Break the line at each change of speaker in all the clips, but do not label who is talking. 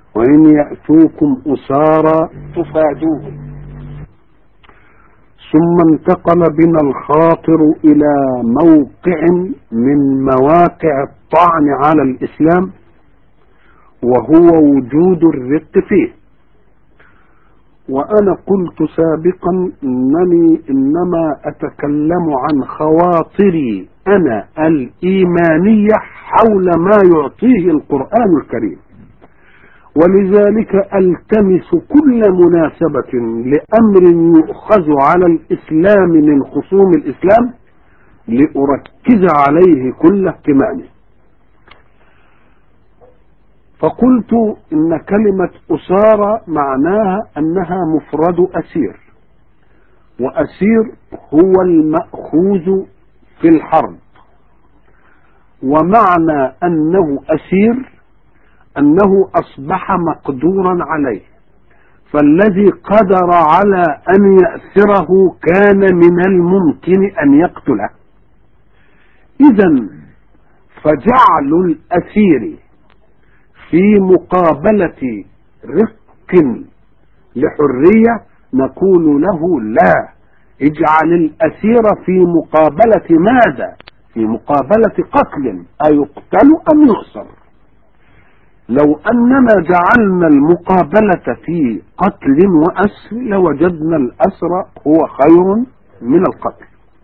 وإن يأتوكم أسارى تفادوهم. ثم انتقل بنا الخاطر إلى موقع من مواقع الطعن على الإسلام، وهو وجود الرق فيه. وأنا قلت سابقا أنني إنما أتكلم عن خواطري أنا الإيمانية حول ما يعطيه القرآن الكريم، ولذلك ألتمس كل مناسبة لأمر يؤخذ على الإسلام من خصوم الإسلام لأركز عليه كل اهتمامي. فقلت إن كلمة أسارى معناها أنها مفرد أسير، وأسير هو المأخوذ في الحرب، ومعنى أنه أسير أنه أصبح مقدورا عليه، فالذي قدر على أن يأسره كان من الممكن أن يقتله. إذن فجعل الأسير في مقابلة رق لحرية نقول له لا، اجعل الأسير في مقابلة ماذا؟ في مقابلة قتل، أيقتل أم يؤسر؟ لو أننا جعلنا المقابلة في قتل وأسر لوجدنا الأسر هو خير من القتل.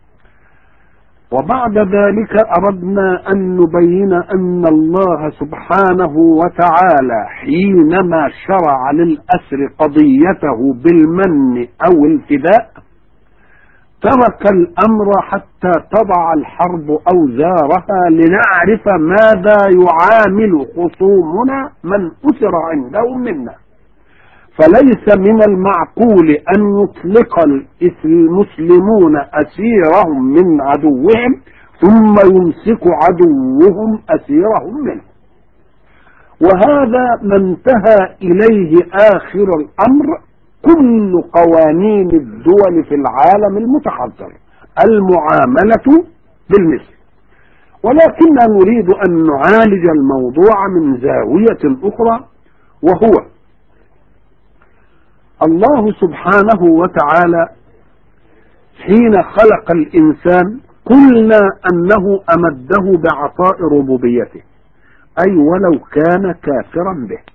وبعد ذلك أردنا أن نبين أن الله سبحانه وتعالى حينما شرع للأسر قضيته بالمن أو الفداء ترك الأمر حتى تضع الحرب أوزارها لنعرف ماذا يعامل خصومنا من أسر عندهم منا. فليس من المعقول أن يطلق المسلمون أسيرهم من عدوهم ثم يمسك عدوهم أسيرهم منه، وهذا ما انتهى إليه آخر الأمر كل قوانين الدول في العالم المتحضر، المعاملة بالمثل. ولكننا نريد أن نعالج الموضوع من زاوية أخرى، وهو الله سبحانه وتعالى حين خلق الإنسان قلنا أنه أمده بعطاء ربوبيته، أي ولو كان كافرا به.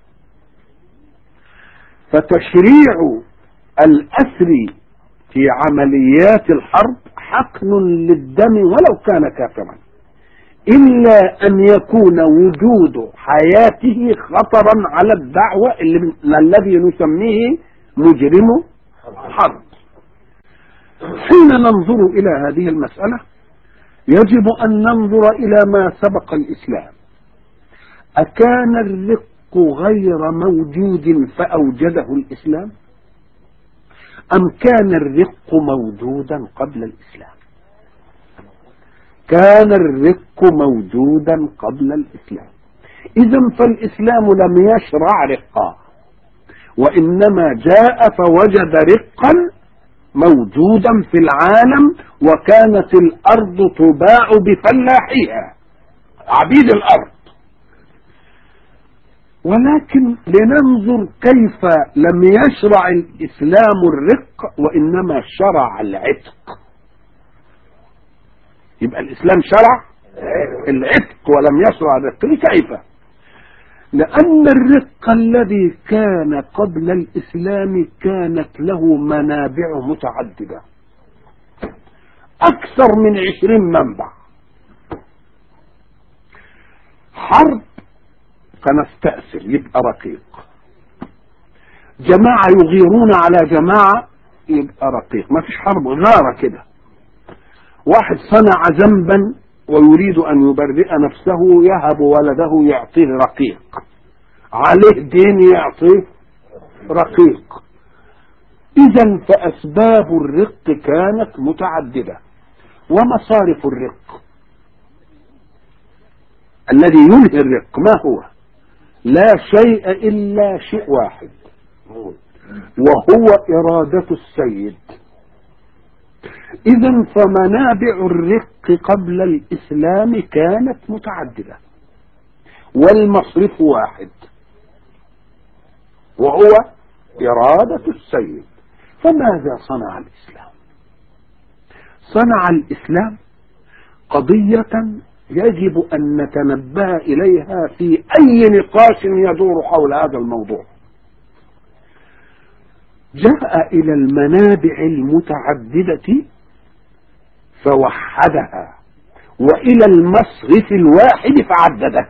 فتشريع الأسر في عمليات الحرب حقن للدم ولو كان كافرا، إلا أن يكون وجود حياته خطرا على الدعوة الذي نسميه مجرم حرب. حين ننظر إلى هذه المسألة يجب أن ننظر إلى ما سبق الإسلام. أكان الرق غير موجود فأوجده الإسلام، أم كان الرق موجودا قبل الإسلام؟ كان الرق موجودا قبل الإسلام. إذن فالإسلام لم يشرع رقا، وإنما جاء فوجد رقا موجودا في العالم، وكانت الأرض تباع بفلاحيها عبيد الأرض. ولكن لننظر كيف لم يشرع الإسلام الرق وإنما شرع العتق. يبقى الإسلام شرع العتق ولم يشرع الرق. كيف؟ لأن الرق الذي كان قبل الإسلام كانت له منابع متعددة، أكثر من 20 منبع. حرب فنستأسر يبقى رقيق، جماعة يغيرون على جماعة يبقى رقيق. ما فيش حرب غارة كده، واحد صنع ذنبا ويريد أن يبرئ نفسه يهب ولده يعطيه رقيق، عليه دين يعطيه رقيق. إذن فأسباب الرق كانت متعددة. ومصارف الرق الذي ينهي الرق ما هو؟ لا شيء إلا شيء واحد، وهو إرادة السيد. إذن فمنابع الرق قبل الإسلام كانت متعددة، والمصرف واحد. وهو إرادة السيد. فماذا صنع الإسلام؟ صنع الإسلام قضية يجب أن نتنبه إليها في أي نقاش يدور حول هذا الموضوع. جاء إلى المنابع المتعددة فوحدها، وإلى المصرف الواحد فعدده.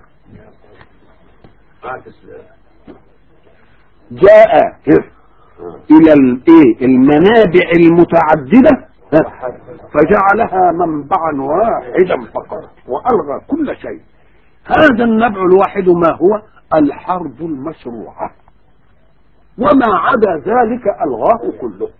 جاء إلى المنابع المتعددة فجعلها منبعا واحدا فقط وألغى كل شيء. هذا النبع الواحد ما هو؟ الحرب المشروعة، وما عدا ذلك ألغاه كله.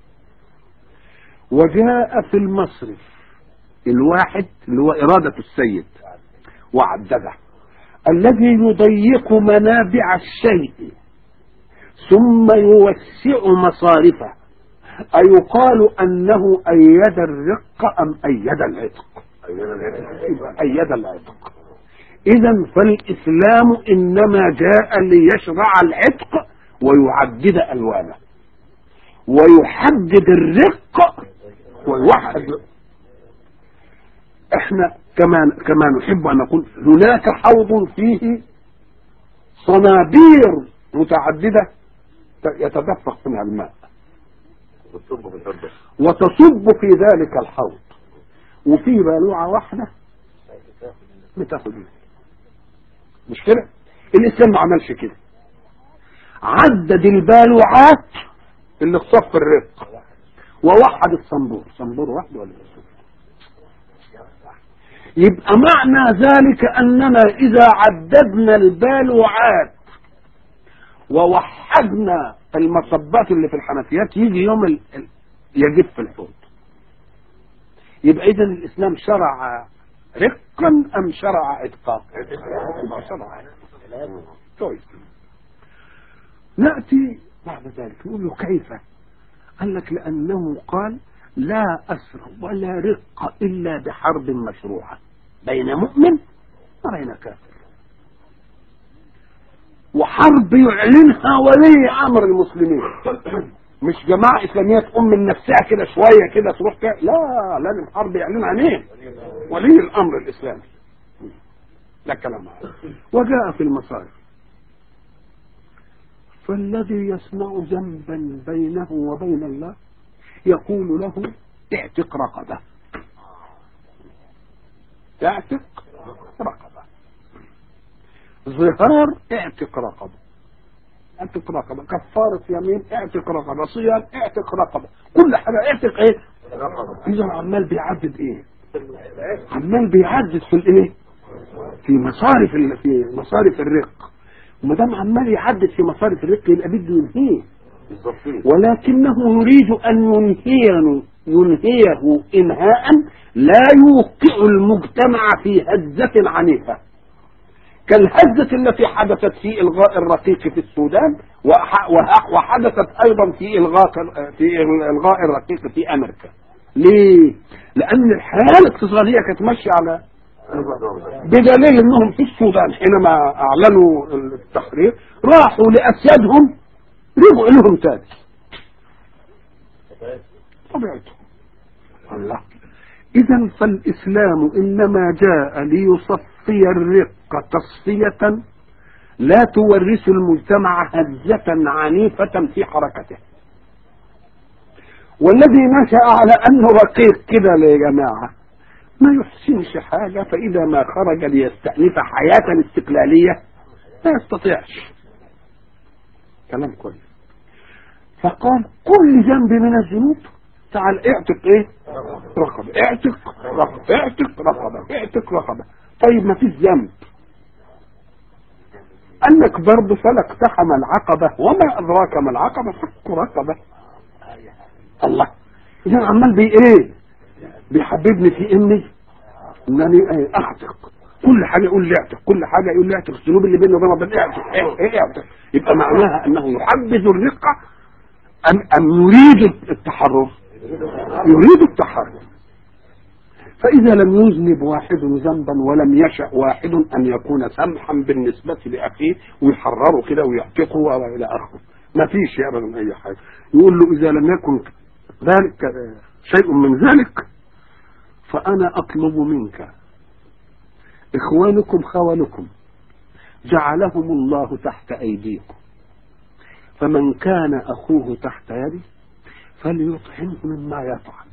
وجاء في المصرف الواحد اللي هو إرادة السيد وعدده، الذي يضيق منابع الشيء ثم يوسع مصارفه. أيقال أنه أيد الرق أم أيد العتق؟ أيد العتق. إذن فالإسلام إنما جاء ليشرع العتق ويعدد ألوانه ويحدد الرق ويوحد. احنا كما نحب أن نقول هناك حوض فيه صنابير متعددة يتدفق منها الماء وتصب في ذلك الحوض، وفي بالوعة واحدة بتاخد. مش كده؟ الإسلام ما عملش كده، عدد البالوعات اللي في صف الرق ووحد الصنبور. صنبور واحد ولا يبقى معنى ذلك أننا إذا عددنا البالوعات ووحدنا المصبات اللي في الحنفيات يجي يوم يجب في الحوض. يبقى إذن الإسلام شرع رقا أم شرع عتقا؟ شرع. طيب نأتي بعد ذلك نقول له كيف؟ قال لك لأنه قال لا أسر ولا رق إلا بحرب مشروعة بين مؤمن وبين كافر، وحرب يعلنها ولي أمر المسلمين، مش جماعة إسلامية تقوم من نفسها كده شوية كده تروح كده، لا، لازم حرب يعلنها مين؟ ولي الأمر الإسلامي. لا كلام هذا. وجاء في المصارف فالذي يصنع ذنبا بينه وبين الله يقول له اعتق رقبة، اعتق رقبة، ظهار اعتق رقبة، اعتق رقبة، كفارة يمين اعتق رقبة، صيام اعتق رقبة، كل حاجة اعتق ايه؟ إذا عمال بيعدد ايه؟ عمال بيعدد في الايه؟ في مصارف الرق. وما دام عمال يعدد في مصارف الرق يبقى بده ينهيه، ولكنه يريد أن ينهيه إنهاء لا يوقع المجتمع في هزة عنيفة كالهزة التي حدثت في إلغاء الرقيق في السودان، وحدثت أيضا في إلغاء الرقيق في أمريكا. ليه؟ لأن الحياة الاقتصادية كانت ماشية على بدليل أنهم في السودان حينما أعلنوا التحرير راحوا لأسيادهم رجعوا لهم تاني طبيعتهم. الله. إذن فالإسلام إنما جاء ليصفي الرق تصفية لا تورث المجتمع هزة عنيفة في حركته. والذي نشأ على أنه رقيق كده يا جماعة ما يحسنش حاجة، فإذا ما خرج ليستأنف حياة استقلالية لا يستطيعش. كلام كويس. فقال كل ذنب من الذنوب تعال اعتق ايه؟ رقبة، اعتق رقبة، اعتق رقبة، اعتق رقبة. طيب ما فيش ذنب، قال لك برضه فلا اقتحم العقبة وما أدراك ما العقبة فك رقبة. الله. إذا عمال ايه؟ بيحببني في انني اعتق. كل حاجة يقول لي اعتق، كل حاجة يقول لي اعتق، الذنوب اللي بيننا وبين ربنا اعتق اعتق. يبقى معناها انه يحبذ الرقة أم يريد التحرر؟ يريد التحرر. فإذا لم يذنب واحد ذنبا ولم يشأ واحد أن يكون سمحا بالنسبة لأخيه ويحرره كده ويعتقه وإلى آخره، ما فيش ابدا اي حاجه. يقول له اذا لم يكن ذلك شيء من ذلك فانا اطلب منك اخوانكم خوانكم جعلهم الله تحت ايديكم، فمن كان اخوه تحت يدي فليطعمه مما يطعم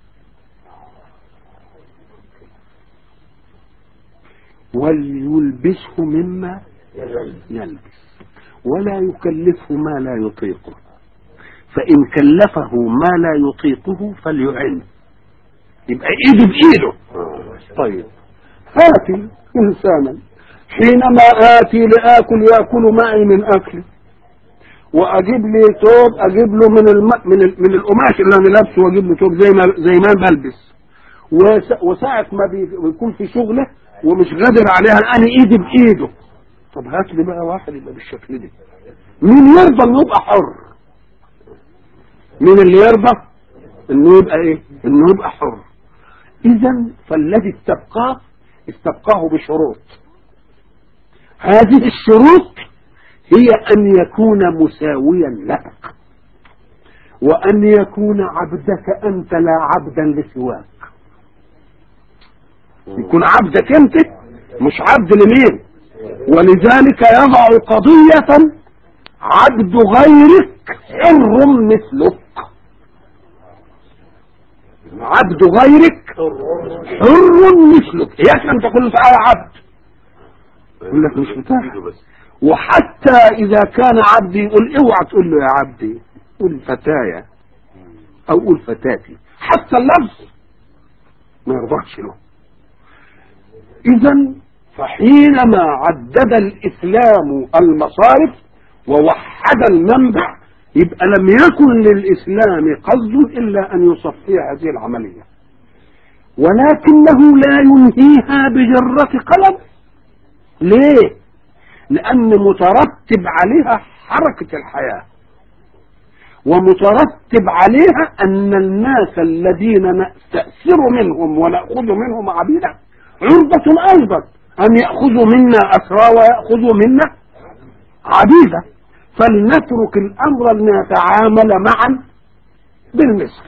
وليلبسه مما يلبس ولا يكلفه ما لا يطيقه، فإن كلفه ما لا يطيقه فليعن، يبقى ايده بايده. طيب آتي إنسانا حينما آتي لآكل يأكل معي من أكلي، وأجيب لي توب أجيب له من القماش اللي أنا لابسه، وأجيب له توب زي ما بلبس، وساعة ما بيكون في شغله ومش قادر عليها أنا إيدي بإيده. طب هات لي بقى واحد يبقى بالشكل ده، مين يرضى إنه يبقى حر؟ مين اللي يرضى إنه يبقى إيه؟ إنه يبقى حر. إذا فالذي استبقاه بشروط. هذه الشروط هي أن يكون مساويا لك، وأن يكون عبدك أنت لا عبدا لسواك. يكون عبدك أنت مش عبد لمين. ولذلك يضع قضية عبد غيرك حر مثلك. عبد غيرك حر مثلك، يكفي تقول تعالى عبد، يقول لك مش متاح. وحتى اذا كان عبدي يقول اوعى تقول له يا عبدي، قول فتايا او قول فتاتي، حتى اللفظ ما يرضاش له. اذا فحينما عدد الاسلام المصارف ووحد المنبع، يبقى لم يكن للإسلام قصد إلا أن يصفي هذه العملية، ولكنه لا ينهيها بجرة قلم. ليه؟ لأن مترتب عليها حركة الحياة، ومترتب عليها أن الناس الذين نستأثر منهم ونأخذ منهم عبيدا عرضة أيضا أن يأخذوا منا أسرى ويأخذوا منا عبيدا، فلنترك الأمر لنتعامل معا بالمثل.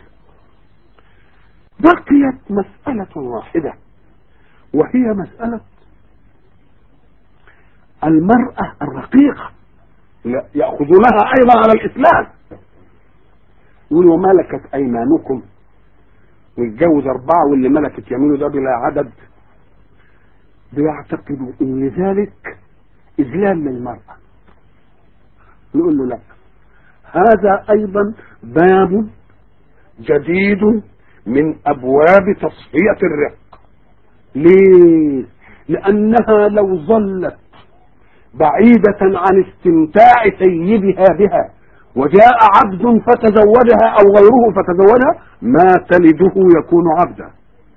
بقيت مسألة واحدة، وهي مسألة المرأة الرقيقة يأخذونها أيضا على الإسلام. يقولوا ملكت أيمانكم، ويتجوز 4 واللي ملكت يمينه ده بلا عدد. بيعتقدوا ان ذلك إذلال للمرأة. نقول له لا، هذا أيضا باب جديد من أبواب تصفية الرق. ليه؟ لأنها لو ظلت بعيدة عن استمتاع سيدها بها وجاء عبد فتزوجها أو غيره فتزوجها، ما تلده يكون عبدا،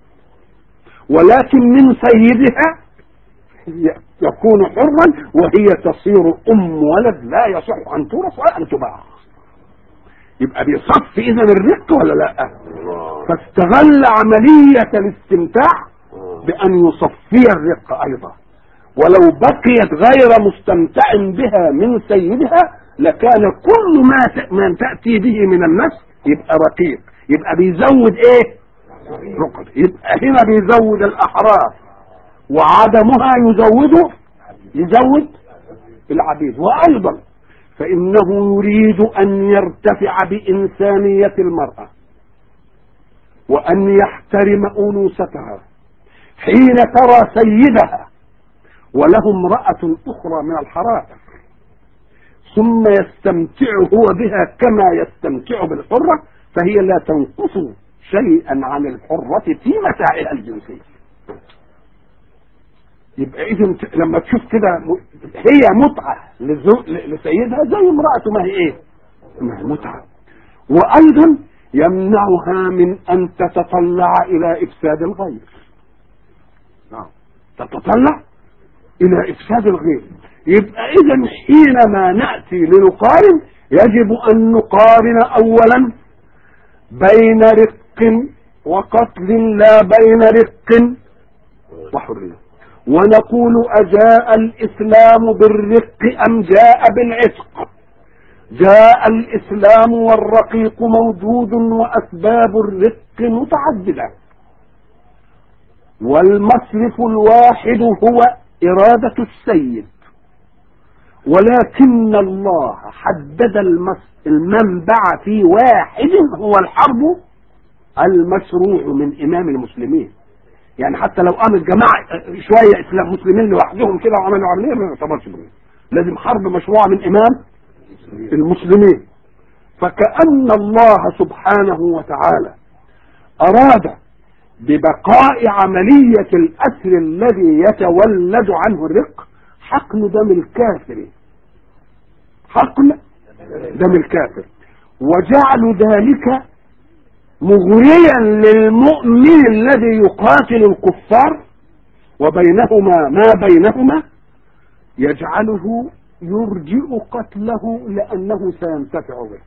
ولكن من سيدها يكون حرا، وهي تصير ولد لا يصح أن تورث ولا أن تباع. يبقى بيصفي إذن الرق ولا لا؟ فاستغل عملية الاستمتاع بأن يصفي الرق أيضا، ولو بقيت غير مستمتع بها من سيدها لكان كل ما تأتي به من النفس يبقى رقيق، يبقى بيزود ايه؟ رقد. يبقى هنا بيزود الأحرار، وعدمها يزود العبيد. وأيضا فإنه يريد أن يرتفع بإنسانية المرأة وأن يحترم أنوثتها حين ترى سيدها وله امرأة أخرى من الحرائر، ثم يستمتع هو بها كما يستمتع بالحرة، فهي لا تنقص شيئا عن الحرة في متاعها الجنسية. يبقى إذن لما تشوف كده هي متعة لسيدها زي امرأته ما هي ايه؟ ما هي متعة. وأيضا يمنعها من أن تتطلع إلى إفساد الغير. تتطلع إلى إفساد الغير. يبقى إذن حينما نأتي لنقارن يجب أن نقارن أولا بين رق وقتل لا بين رق وحرية، ونقول أجاء الإسلام بالرق أم جاء بالعتق؟ جاء الإسلام والرقيق موجود وأسباب الرق متعددة، والمصرف الواحد هو إرادة السيد، ولكن الله حدد المنبع في واحد هو الحرب المشروع من إمام المسلمين. يعني حتى لو قام الجماعة شوية إسلام مسلمين لوحدهم كده وعملوا عملية ما يعتبرش منهم، لازم حرب مشروعة من إمام المسلمين. فكأن الله سبحانه وتعالى أراد ببقاء عملية الأسر الذي يتولد عنه الرق حقن دم الكافر، حقن دم الكافر، وجعل ذلك مغريا للمؤمن الذي يقاتل الكفار، وبينهما ما بينهما يجعله يرجئ قتله لأنه سينتفع به.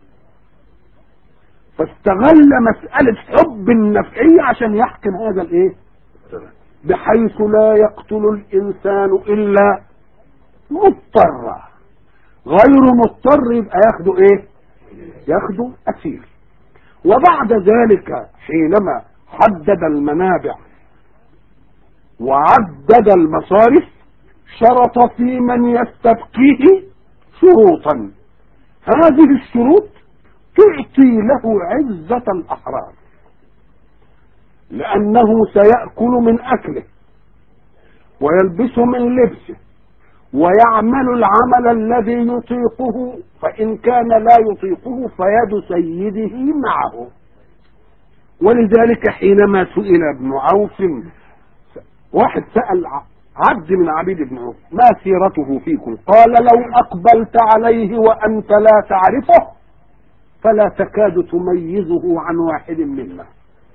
فاستغل مسألة حب النفعية عشان يحكم هذا الايه، بحيث لا يقتل الإنسان إلا مضطر، غير مضطر يبقى ياخده ايه، ياخده أسير. وبعد ذلك حينما حدد المنابع وعدد المصارف شرط في من يستبقيه شروطا، هذه الشروط تعطي له عزة الأحرار، لأنه سيأكل من أكله ويلبس من لبسه ويعمل العمل الذي يطيقه، فإن كان لا يطيقه فيد سيده معه. ولذلك حينما سئل ابن عوف، واحد سأل عبد من عبيد ابن عوف ما سيرته فيكم، قال لو أقبلت عليه وأنت لا تعرفه فلا تكاد تميزه عن واحد منا.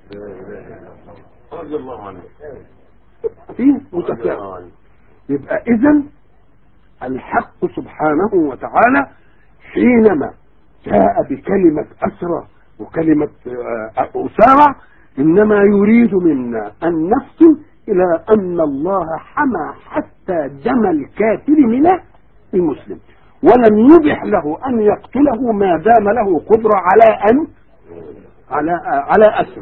رضي الله عنه. فيه متفاهم. يبقى إذن الحق سبحانه وتعالى حينما جاء بكلمة أسرى وكلمة أسارى إنما يريد منا أن نفصل إلى أن الله حمى حتى دم الكافر من المسلم، ولم يبح له أن يقتله ما دام له قدرة على أسره.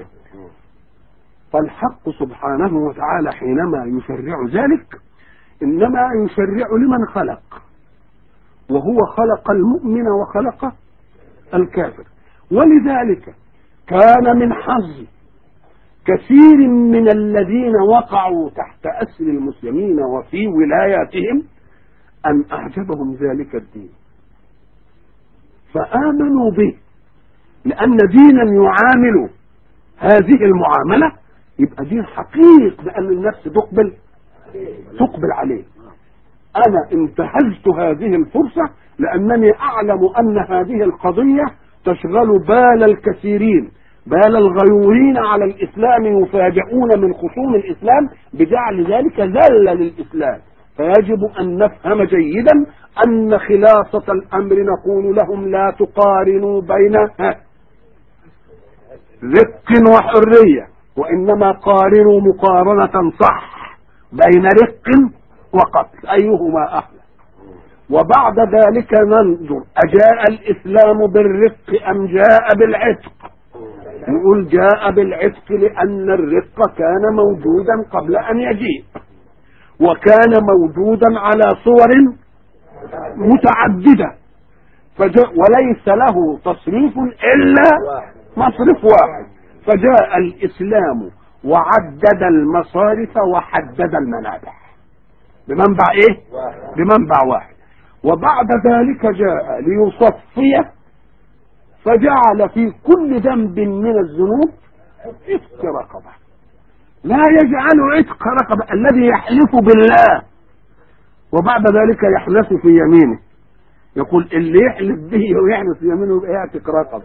فالحق سبحانه وتعالى حينما يشرع ذلك إنما يشرع لمن خلق، وهو خلق المؤمن وخلق الكافر. ولذلك كان من حظ كثير من الذين وقعوا تحت أسر المسلمين وفي ولاياتهم أن أعجبهم ذلك الدين فآمنوا به، لأن دينا يعامل هذه المعاملة يبقى دين حقيق، لأن النفس تقبل عليه. أنا انتهزت هذه الفرصة لأنني أعلم أن هذه القضية تشغل بال الكثيرين، بال الغيورين على الإسلام، يفاجئون من خصوم الإسلام بجعل ذلك ذلة للإسلام. فيجب أن نفهم جيدا أن خلاصة الأمر نقول لهم لا تقارنوا بين رق وحرية، وإنما قارنوا مقارنة صح بين رق وقتل أيهما أحلى. وبعد ذلك ننظر أجاء الإسلام بالرق أم جاء بالعتق. نقول جاء بالعتق لأن الرق كان موجودا قبل أن يجيء، وكان موجودا على صور متعددة، وليس له تصريف إلا مصرف واحد. فجاء الإسلام وعدد المصارف وحدد المنابع بمنبع ايه؟ بمنبع واحد. وبعد ذلك جاء ليصفي فجعل في كل ذنب من الذنوب عتق رقبة. لا يجعل عتق رقبة الذي يحلف بالله وبعد ذلك يحلف في يمينه، يقول اللي يحلف به ويحلف في يمينه يبقى يعتق رقبة.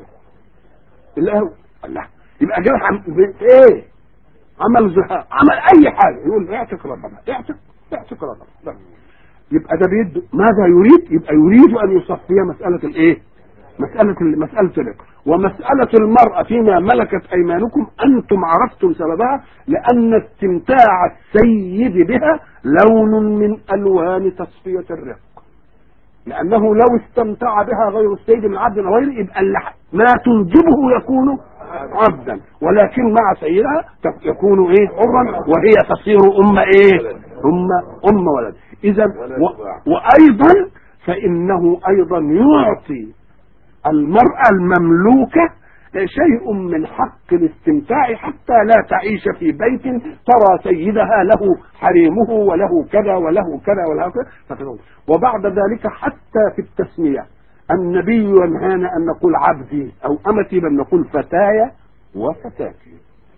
الله يبقى جاء ايه؟ عمل زهاء، عمل اي حاجة يقول يعتق رقبة، يعتق رقبة. يبقى ده بيد ماذا يريد؟ يبقى يريد ان يصفي مسألة الايه؟ مسألة الرق. ومسألة المرأة فيما ملكت ايمانكم انتم عرفتم سببها، لان استمتاع السيد بها لون من الوان تصفية الرق. لأنه لو استمتع بها غير السيد من عبد أو غيره يبقى ما تنجبه يكون عبدا، ولكن مع سيدها يكون ايه حرا، وهي تصير ايه أم ولد. إذا وأيضا فإنه أيضا يعطي المرأة المملوكة شيء من حق الاستمتاع حتى لا تعيش في بيت ترى سيدها له حريمه وله كذا وله كذا وله كذا. وبعد ذلك حتى في التسمية النبي ينهانا أن نقول عبدي أو أمتي، بل نقول فتاي وفتاتي.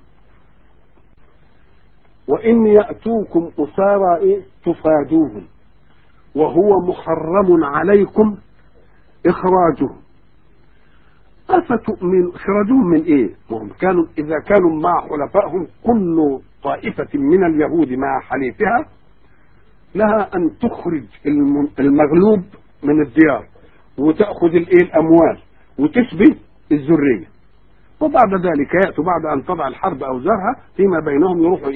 وإن يأتوكم أسارى تفادوهم وهو محرم عليكم إخراجهم أفتؤمن. إخراجهم من إيه؟ هم كانوا إذا كانوا مع حلفائهم كل طائفة من اليهود مع حليفها لها أن تخرج المغلوب من الديار وتأخذ الأموال وتشبه الذرية، وبعد ذلك يأتوا بعد أن تضع الحرب أوزارها فيما بينهم يروحوا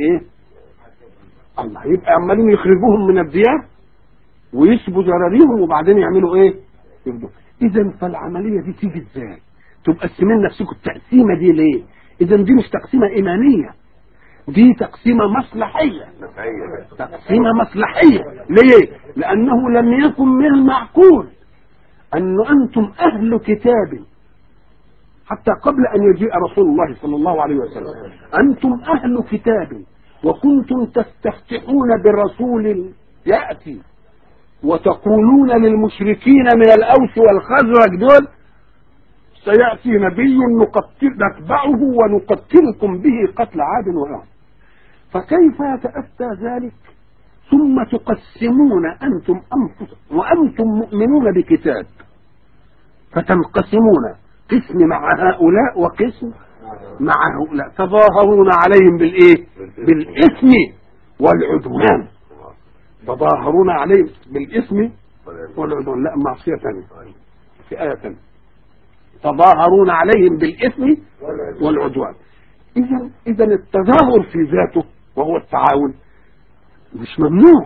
الله يبقى عمالين يخرجوهم من الديار ويسبوا ذراريهم وبعدين يعملوا يبدو. إذا فالعملية دي تيجي إزاي؟ تقسمين نفسكم التقسيمة دي ليه؟ إذا دي مش تقسيمة إيمانية، دي تقسيمة مصلحية. تقسيمة مصلحية ليه؟ لأنه لم يكن من المعقول أن أنتم أهل كتاب حتى قبل أن يجيء رسول الله صلى الله عليه وسلم، أنتم أهل كتاب وكنتم تستفتحون برسول يأتي وتقولون للمشركين من الأوس والخزرج دول سيأتي نبي نتبعه ونقتلكم به قتل عاد وعاد، فكيف يتأتى ذلك ثم تقسمون أنتم أنفسكم وأنتم مؤمنون بكتاب، فتنقسمون قسم مع هؤلاء وقسم مع هؤلاء، تظاهرون عليهم بالإثم والعدوان. تظاهرون عليهم بالإثم والعدوان، لا معصية ثانية في آية ثانية، تظاهرون عليهم بالإثم والعدوان. إذا التظاهر في ذاته وهو التعاون مش ممنوع.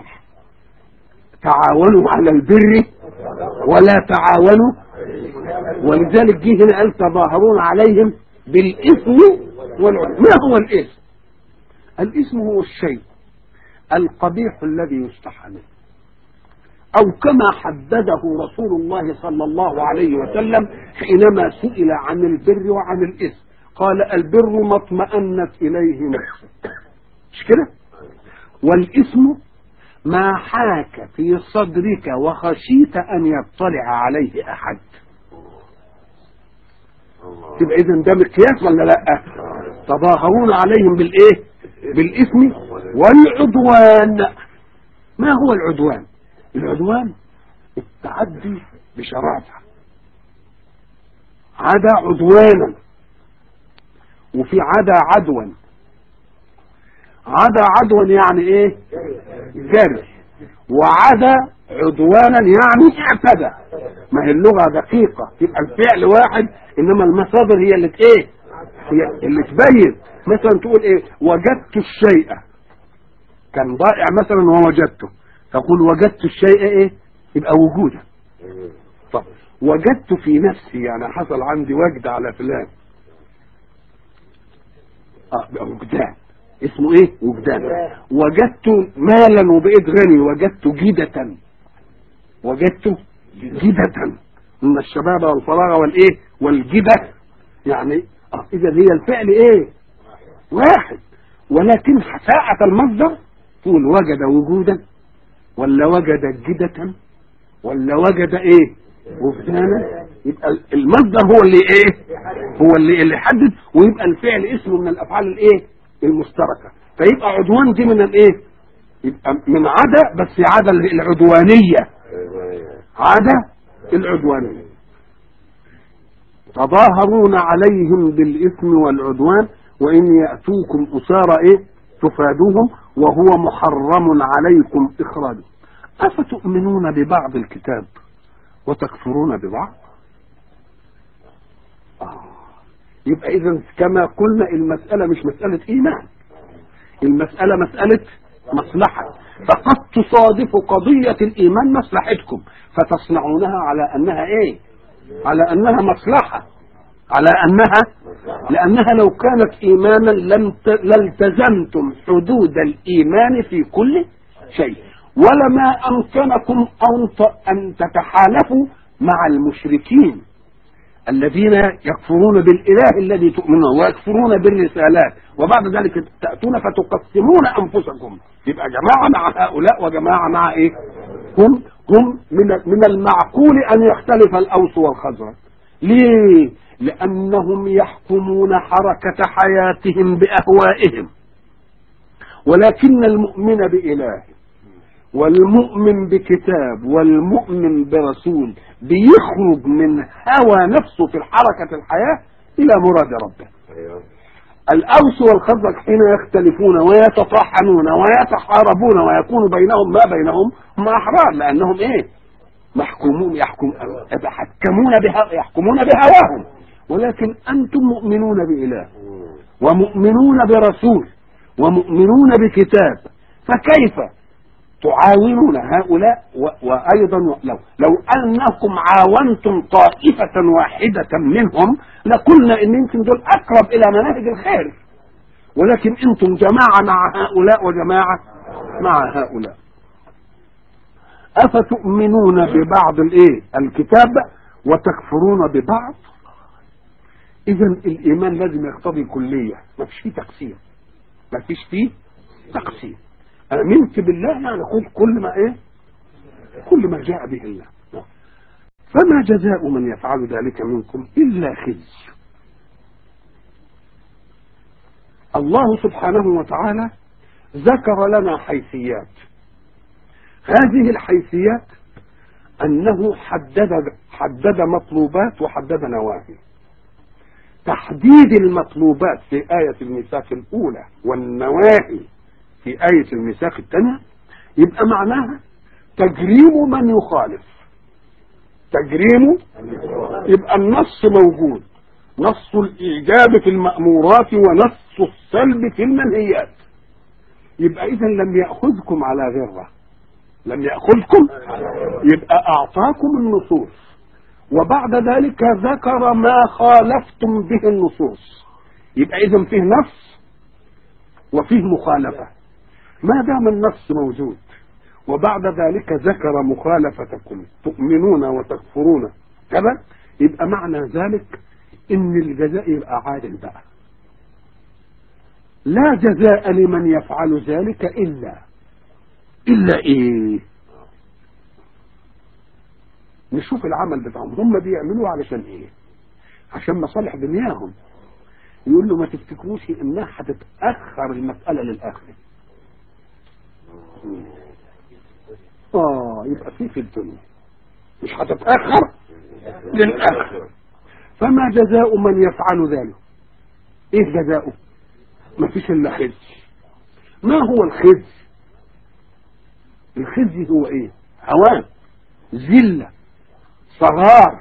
تعاونوا على البر ولا تعاونوا، ولذلك جه هنا قال تظاهرون عليهم بالإثم والعدوان. ما هو الإثم؟ الإثم هو الشيء القبيح الذي يستحى منه، أو كما حدده رسول الله صلى الله عليه وسلم حينما سئل عن البر وعن الإثم قال البر ما اطمأنت إليه نفسك، مش كده؟ والإثم ما حاك في صدرك وخشيت أن يطلع عليه أحد. تبقى إذن ده مقياس ولا لا؟ تظاهرون عليهم بالإثم والعدوان. ما هو العدوان؟ العدوان التعدي بشراسة، عدا عدوانا وفي عدا عدوا. عدا عدوا يعني جري، وعدا عدوانا يعني اعتدى. ما هي اللغة دقيقة، يبقى الفعل واحد انما المصادر هي اللي هي اللي تبين. مثلا تقول وجدت الشيء، كان ضائع مثلا ووجدته، تقول وجدت الشيء يبقى وجوده. طب وجدت في نفسي يعني حصل عندي وجد على فلان، يبقى وجدان، اسمه وجدان. وجدت مالا وبقيت غني، وجدت جدة، وجدت جدة من الشباب والفراغ والجدة يعني. اذا هي الفعل واحد، ولكن ساعة المصدر تقول وجد وجودا ولا وجد جدة ولا وجد وجدانا. يبقى المصدر هو اللي هو اللي يحدد، ويبقى الفعل اسمه من الافعال المشتركه. فيبقى عدوان دي من يبقى من عدا، بس عدا العدوانيه، عدا العدوانيه. تظاهرون عليهم بالإثم والعدوان وإن يأتوكم أسارى تفادوهم وهو محرم عليكم إخراجهم أفتؤمنون ببعض الكتاب وتكفرون ببعض. يبقى إذن كما قلنا المسألة مش مسألة إيمان، المسألة مسألة مصلحة، فقد تصادف قضية الإيمان مصلحتكم، فتصنعونها على أنها إيه؟ على أنها مصلحة، على أنها، لأنها لو كانت إيمانا لالتزمتم حدود الإيمان في كل شيء، ولما أمكنكم أن تتحالفوا مع المشركين الذين يكفرون بالإله الذي تؤمنون ويكفرون بالرسالات، وبعد ذلك تأتون فتقسمون أنفسكم. يبقى جماعة مع هؤلاء وجماعة مع إيه؟ هم من المعقول أن يختلف الأوس والخزرج. ليه؟ لأنهم يحكمون حركة حياتهم بأهوائهم، ولكن المؤمن بإله والمؤمن بكتاب والمؤمن برسول بيخرج من هوى نفسه في حركة الحياة إلى مراد ربه. الأوس والخزرج حين يختلفون ويتطاحنون ويتحاربون ويكون بينهم ما بينهم هم أحرار، لأنهم إيه؟ يحكمون بهواهم. ولكن أنتم مؤمنون بإله ومؤمنون برسول ومؤمنون بكتاب، فكيف تعاونون هؤلاء؟ وأيضا لو أنكم عاونتم طائفة واحدة منهم لقلنا إن يمكن دول أقرب إلى مناهج الخير، ولكن أنتم جماعة مع هؤلاء وجماعة مع هؤلاء. أفتؤمنون ببعض الكتاب وتكفرون ببعض؟ إذا الإيمان لازم يقتضي كلية، ما فيش فيه تقسيم، ما فيش فيه تقسيم. آمنت بالله يعني خذ كل ما جاء به الله. فما جزاء من يفعل ذلك منكم إلا خزي. الله سبحانه وتعالى ذكر لنا حيثيات. هذه الحيثيات أنه حدد مطلوبات وحدد نواهي. تحديد المطلوبات في آية الميثاق الأولى والنواهي في آية الميثاق الثانية يبقى معناها تجريم من يخالف. يبقى النص موجود، نص الإيجاب في المأمورات ونص السلب في المنهيات. يبقى إذا لم يأخذكم على غرة، لم يأخذكم، يبقى أعطاكم النصوص وبعد ذلك ذكر ما خالفتم به النصوص. يبقى إذا فيه نص وفيه مخالفة. ما دام النص موجود وبعد ذلك ذكر مخالفتكم تؤمنون وتكفرون كذا، يبقى معنى ذلك إن الجزاء يبقى عادل بقى. لا جزاء لمن يفعل ذلك إلا إيه؟ نشوف العمل بتاعهم هم بيعملوه علشان إيه؟ عشان مصالح دنياهم. يقول له ما تفتكروش إنها هتتأخر المسألة للآخر. يبقى في الدنيا مش هتتأخر للآخر. فما جزاء من يفعل ذلك؟ إيه جزاؤه؟ ما فيش إلا خزي. ما هو الخزي؟ الخزي هو إيه؟ هوان، ذلة، صغار.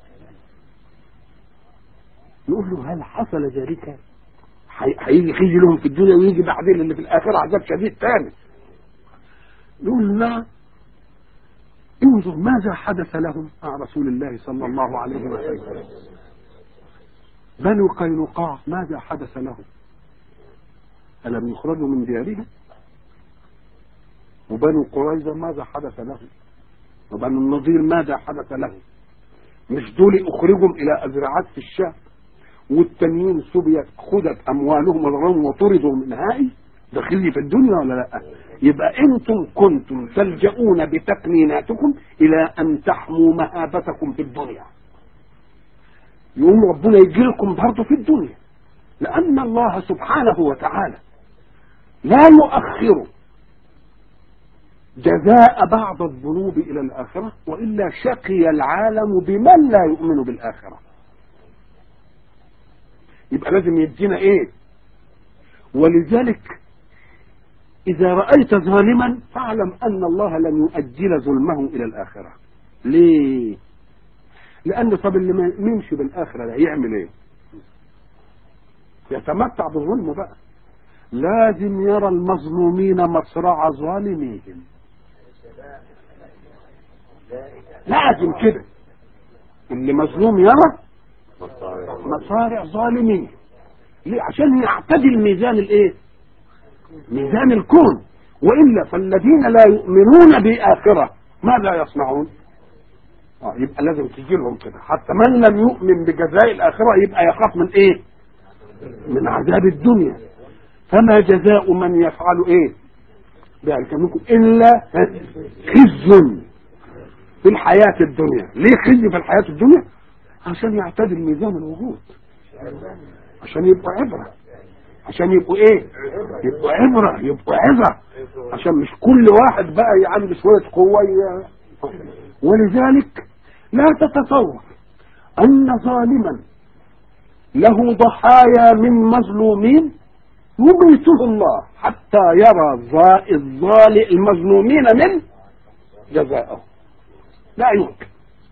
نقول له هل حصل ذلك؟ هيجي خزي لهم في الدنيا ويجي بعدين اللي في الآخرة عذاب شديد تاني. نقول لا، انظر ماذا حدث لهم مع رسول الله صلى الله عليه وسلم. بنو قينقاع ماذا حدث لهم؟ ألم يخرجوا من ديارهم؟ وبنو قريظة ماذا حدث لهم؟ وبنو النضير ماذا حدث لهم؟ مش دول أخرجهم إلى أزرعات في الشام والتانيين سبيت خدت أموالهم وضرهم وطردوا من هائي؟ داخلي في الدنيا ولا لا؟ يبقى انتم كنتم تلجؤون بتقنيناتكم الى ان تحموا مهابتكم في الدنيا. يوم ربنا يجي لكم برضه في الدنيا، لان الله سبحانه وتعالى لا يؤخر جزاء بعض الذنوب الى الاخره، والا شقي العالم بمن لا يؤمن بالاخره. يبقى لازم يدينا ايه؟ ولذلك إذا رأيت ظالما فاعلم أن الله لم يؤجل ظلمه إلى الآخرة. ليه؟ لأن طب اللي ما يؤمنش بالآخرة ده يعمل إيه؟ يتمتع بالظلم بقى. لازم يرى المظلومين مصرع ظالميهم. لازم كده اللي مظلوم يرى مصارع ظالمين. ليه؟ عشان يعتدل ميزان الايه؟ ميزان الكون. والا فالذين لا يؤمنون بآخرة ماذا يصنعون؟ يبقى لازم تجي لهم كده. حتى من لم يؤمن بجزاء الآخرة يبقى يخاف من ايه؟ من عذاب الدنيا. فما جزاء من يفعل ايه ذلك منكم الا خزي في الحياة الدنيا. ليه خزي في الحياة الدنيا؟ عشان يعتدل ميزان الوجود، عشان يبقوا عبرة، عشان يبقوا ايه؟ يبقوا عبرة، يبقوا عبرة، عشان مش كل واحد بقى عنده شوية قوة. ولذلك لا تتصور ان ظالما له ضحايا من مظلومين يميته الله حتى يرى المظلومين من جزاءه. لا يمكن.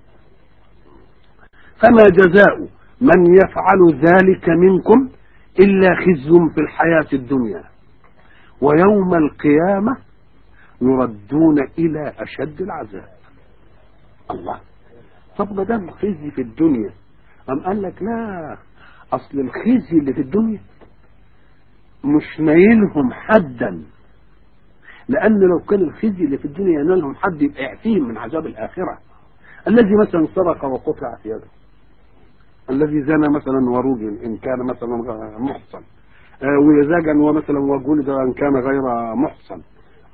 فما جزاء من يفعل ذلك منكم إلا خزي في الحياة الدنيا ويوم القيامة يردون إلى أشد العذاب. الله. طب ما دام خزي في الدنيا أم قال لك لا، أصل الخزي اللي في الدنيا مش نايلهم حدا، لأن لو كان الخزي اللي في الدنيا ينالهم حد يبقى يعفيهم من عذاب الآخرة. الذي مثلا سرق وقطعت يده، الذي زنى مثلا ورجل إن كان مثلا محصن، وزجن ومثلا وجلد إن كان غير محصن.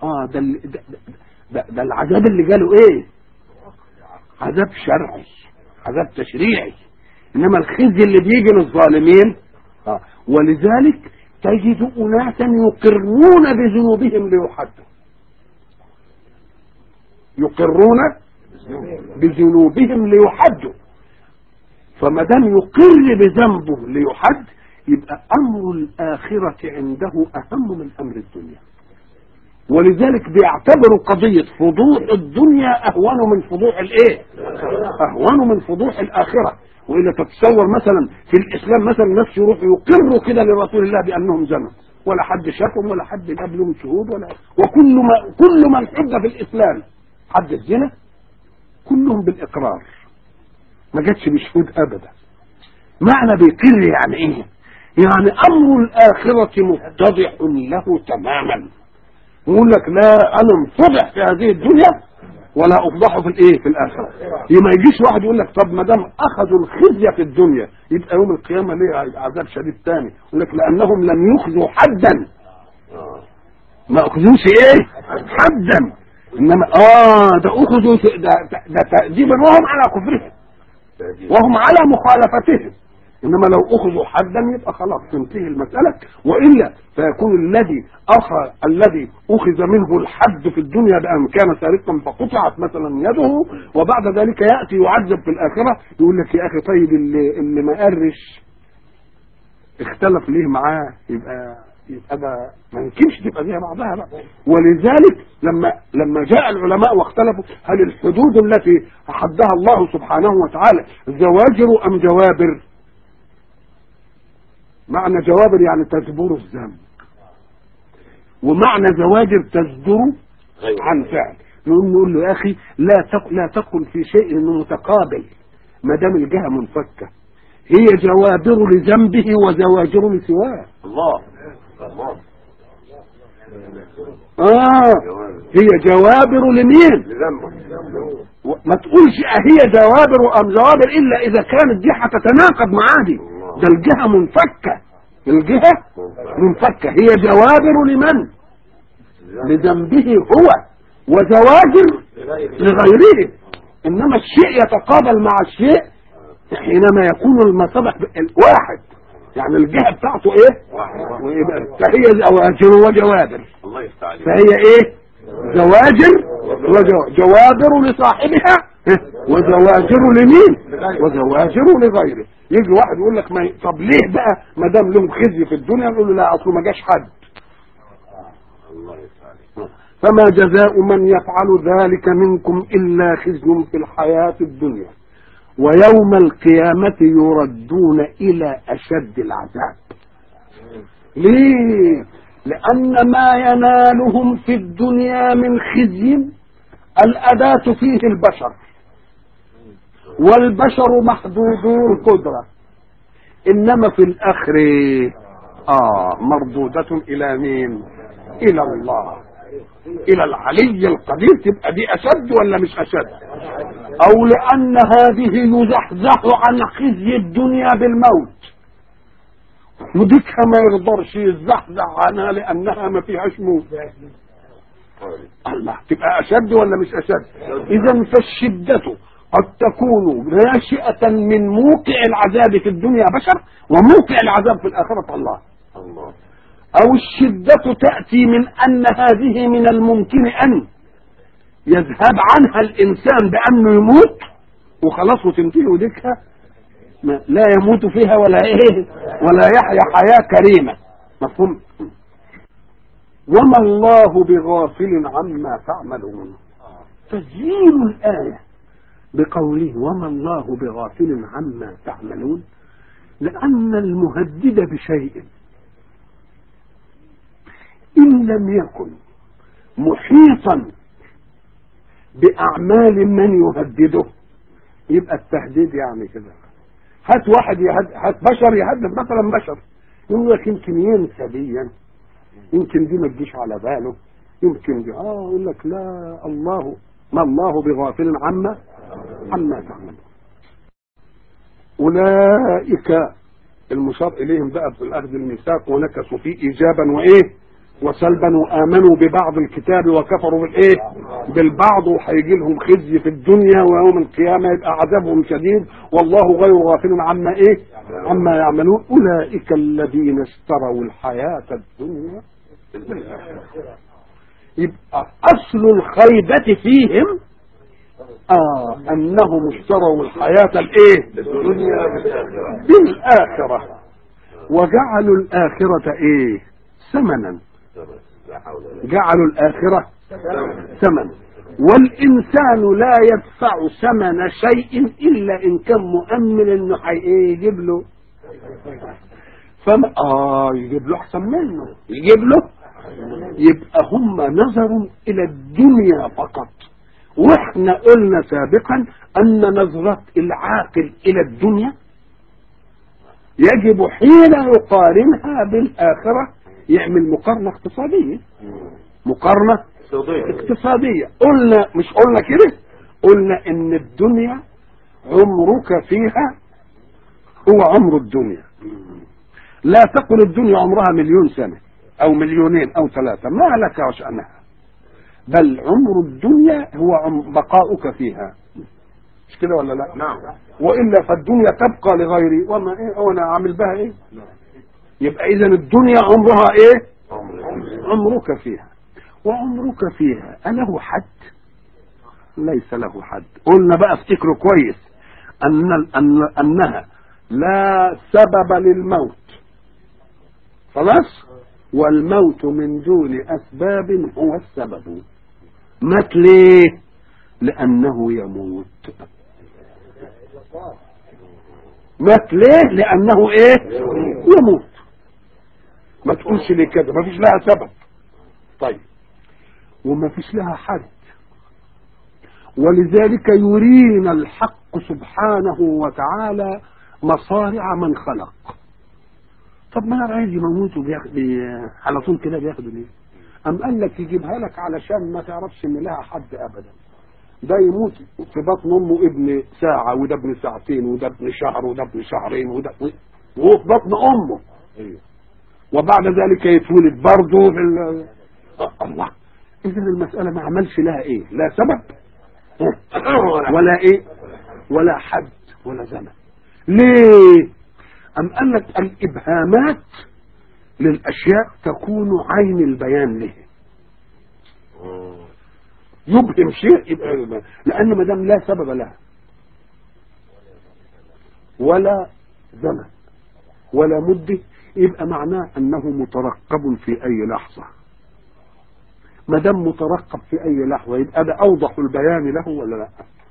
ده العذاب اللي جاله ايه؟ عذاب شرعي، عذاب تشريعي. انما الخزي اللي بيجي للظالمين ولذلك تجد اناسا يقرون بذنوبهم ليحدوا، يقرون بذنوبهم ليحدوا. فما دام يقر بذنبه ليحد يبقى امر الاخره عنده اهم من امر الدنيا. ولذلك بيعتبروا قضيه فضوح الدنيا اهون من فضوح الايه؟ اهون من فضوح الاخره. والا تتصور مثلا في الاسلام مثلا الناس يروحوا يقروا كده لرسول الله بانهم زنوا، ولا حد شافهم ولا حد جاب لهم شهود ولا، كل من حد في الاسلام حد الزنا كلهم بالاقرار، ما جاتش بشهود ابدا. معنى بيقر يعني ايه؟ يعني امر الاخره متضح له تماما. يقول لك لا انا انفضح في هذه الدنيا ولا افضحه في الايه؟ في الاخره. ما يجيش واحد يقول لك طب ما دام اخذوا الخزي في الدنيا يبقى يوم القيامه ليه عذاب شديد ثاني؟ يقول لك لانهم لم يخذوا حدا، ما اخذوش ايه؟ حدا. انما ده اخذوا ده تأديبا وهم على كفرهم وهم على مخالفتهم. انما لو اخذوا حدا يبقى خلاص تنتهي المساله. والا فيكون الذي اخذ منه الحد في الدنيا بان كان سارقا فقطعت مثلا يده، وبعد ذلك ياتي يعذب في الاخره. يقول لك يا اخي طيب اللي ما قرش اختلف ليه معاه؟ يبقى ده ما يمكنش تبقى زي بعضها بقى. ولذلك لما جاء العلماء واختلفوا هل الحدود التي حدها الله سبحانه وتعالى زواجر ام جوابر؟ معنى جوابر يعني تجبر الذنب، ومعنى زواجر تصدر عن فعل. نقول له يا اخي لا تقل في شيء انه متقابل ما دام الجهه منفكه. هي جوابر لذنبه وزواجر لسواه. الله هي جوابر لمين؟ ما تقولش هي جوابر ام جوابر الا اذا كانت دي هتتناقض معاه. دي ده الجهه منفكه، الجهه منفكه. هي جوابر لمن؟ لذنبه هو، وزواجر لغيره. انما الشيء يتقابل مع الشيء حينما يكون المصالح واحد، يعني الجهه بتاعته ايه؟ فهي زواجر وجوابر. فهي ايه؟ زواجر جوابر لصاحبها وزواجر لمين؟ وزواجر لغيره. يجي واحد يقول لك طب ليه بقى ما دام لهم خزي في الدنيا؟ يقول له لا اصله ما جاش حد. فما جزاء من يفعل ذلك منكم الا خزي في الحياه الدنيا ويوم القيامه يردون الى اشد العذاب. ليه؟ لان ما ينالهم في الدنيا من خزي الأداة فيه البشر، والبشر محدودو القدرة، إنما في الآخر مردودة إلى مين؟ إلى الله، إلى العلي القدير. تبقى دي أشد ولا مش أشد؟ أو لأن هذه يزحزح عن خزي الدنيا بالموت، وديكها ما يقدرش يزحزح عنها لأنها ما فيهاش موت. الله، تبقى أشد ولا مش أشد؟ إذا فالشدة قد تكون ناشئة من موقع العذاب في الدنيا بشر، وموقع العذاب في الآخرة الله. أو الشدة تأتي من أن هذه من الممكن أن يذهب عنها الإنسان بأنه يموت وخلاص وتنتهي، وديكها لا يموت فيها ولا ولا يحيا حياة كريمة. مفهوم؟ وما الله بغافل عما تعملون. تسجيل الآية بقوله وما الله بغافل عما تعملون، لأن المهدد بشيء إن لم يكن محيطا بأعمال من يهدده يبقى التهديد يعني كده. هات واحد هات بشر يهدد مثلا بشر، يقول لك يمكن ينسى ديا، يمكن دي ما تجيش على باله، يمكن دي يقول لك لا، الله ما الله بغافل عما تعملون. أولئك المشار إليهم بقى في الأخذ الميثاق ونكثوا فيه إيجابا وسلبا، وآمنوا ببعض الكتاب وكفروا بالبعض، وهيجي لهم خزي في الدنيا، ويوم القيامة يبقى عذابهم شديد، والله غير غافل عما يعملون. أولئك الذين اشتروا الحياة الدنيا بالآخرة. يبقى أصل الخيبة فيهم أنهم اشتروا الحياة الدنيا بالآخرة، وجعلوا الآخرة ثمنا، جعلوا الآخرة ثمن، والإنسان لا يدفع ثمن شيء إلا إن كان مؤمن إنه يجيب له يجيب له أحسن منه، يجيب له. يبقى هم نظروا إلى الدنيا فقط، وإحنا قلنا سابقا أن نظرة العاقل إلى الدنيا يجب حين يقارنها بالآخرة يعمل مقارنة اقتصادية، مقارنة اقتصادية. قلنا مش قلنا كده؟ قلنا ان الدنيا عمرك فيها هو عمر الدنيا. لا تقل الدنيا عمرها 1,000,000 سنة او 2,000,000 او 3، ما لك وشأنها، بل عمر الدنيا هو بقاؤك فيها. مش كده ولا لا؟ نعم. وإلا فالدنيا تبقى لغيري، وما وانا عامل بها يبقى اذا الدنيا عمرها عمرك فيها. وعمرك فيها أله حد؟ ليس له حد. قلنا بقى افتكروا كويس أنها لا سبب للموت، خلاص، والموت من دون أسباب هو السبب. مات ليه؟ لأنه يموت. مات ليه؟ لأنه يموت. ما تقولش ليه كده، ما فيش لها سبب. طيب، وما فيش لها حد، ولذلك يرينا الحق سبحانه وتعالى مصارع من خلق. طب ما انا عايز يموت وبياخد على طول كده، بياخدوا ليه؟ ام قال لك يجيبها لك علشان ما تعرفش ان لها حد ابدا. ده يموت في بطن امه ابن ساعه، وده ابن ساعتين، وده ابن شهر، وده ابن شهرين، وده وهو في بطن امه، وبعد ذلك يتولد برضه الله. اذا المساله ما عملش لها لا سبب ولا ولا حد ولا زمن. ليه؟ ام قال لك الابهامات للاشياء تكون عين البيان له. يبهم شيء يبقى، لان ما دام لا سبب لها ولا زمن ولا مده، يبقى معناه انه مترقب في اي لحظه. ما دام مترقب في اي لحظه يبقى ده اوضح البيان له ولا لا؟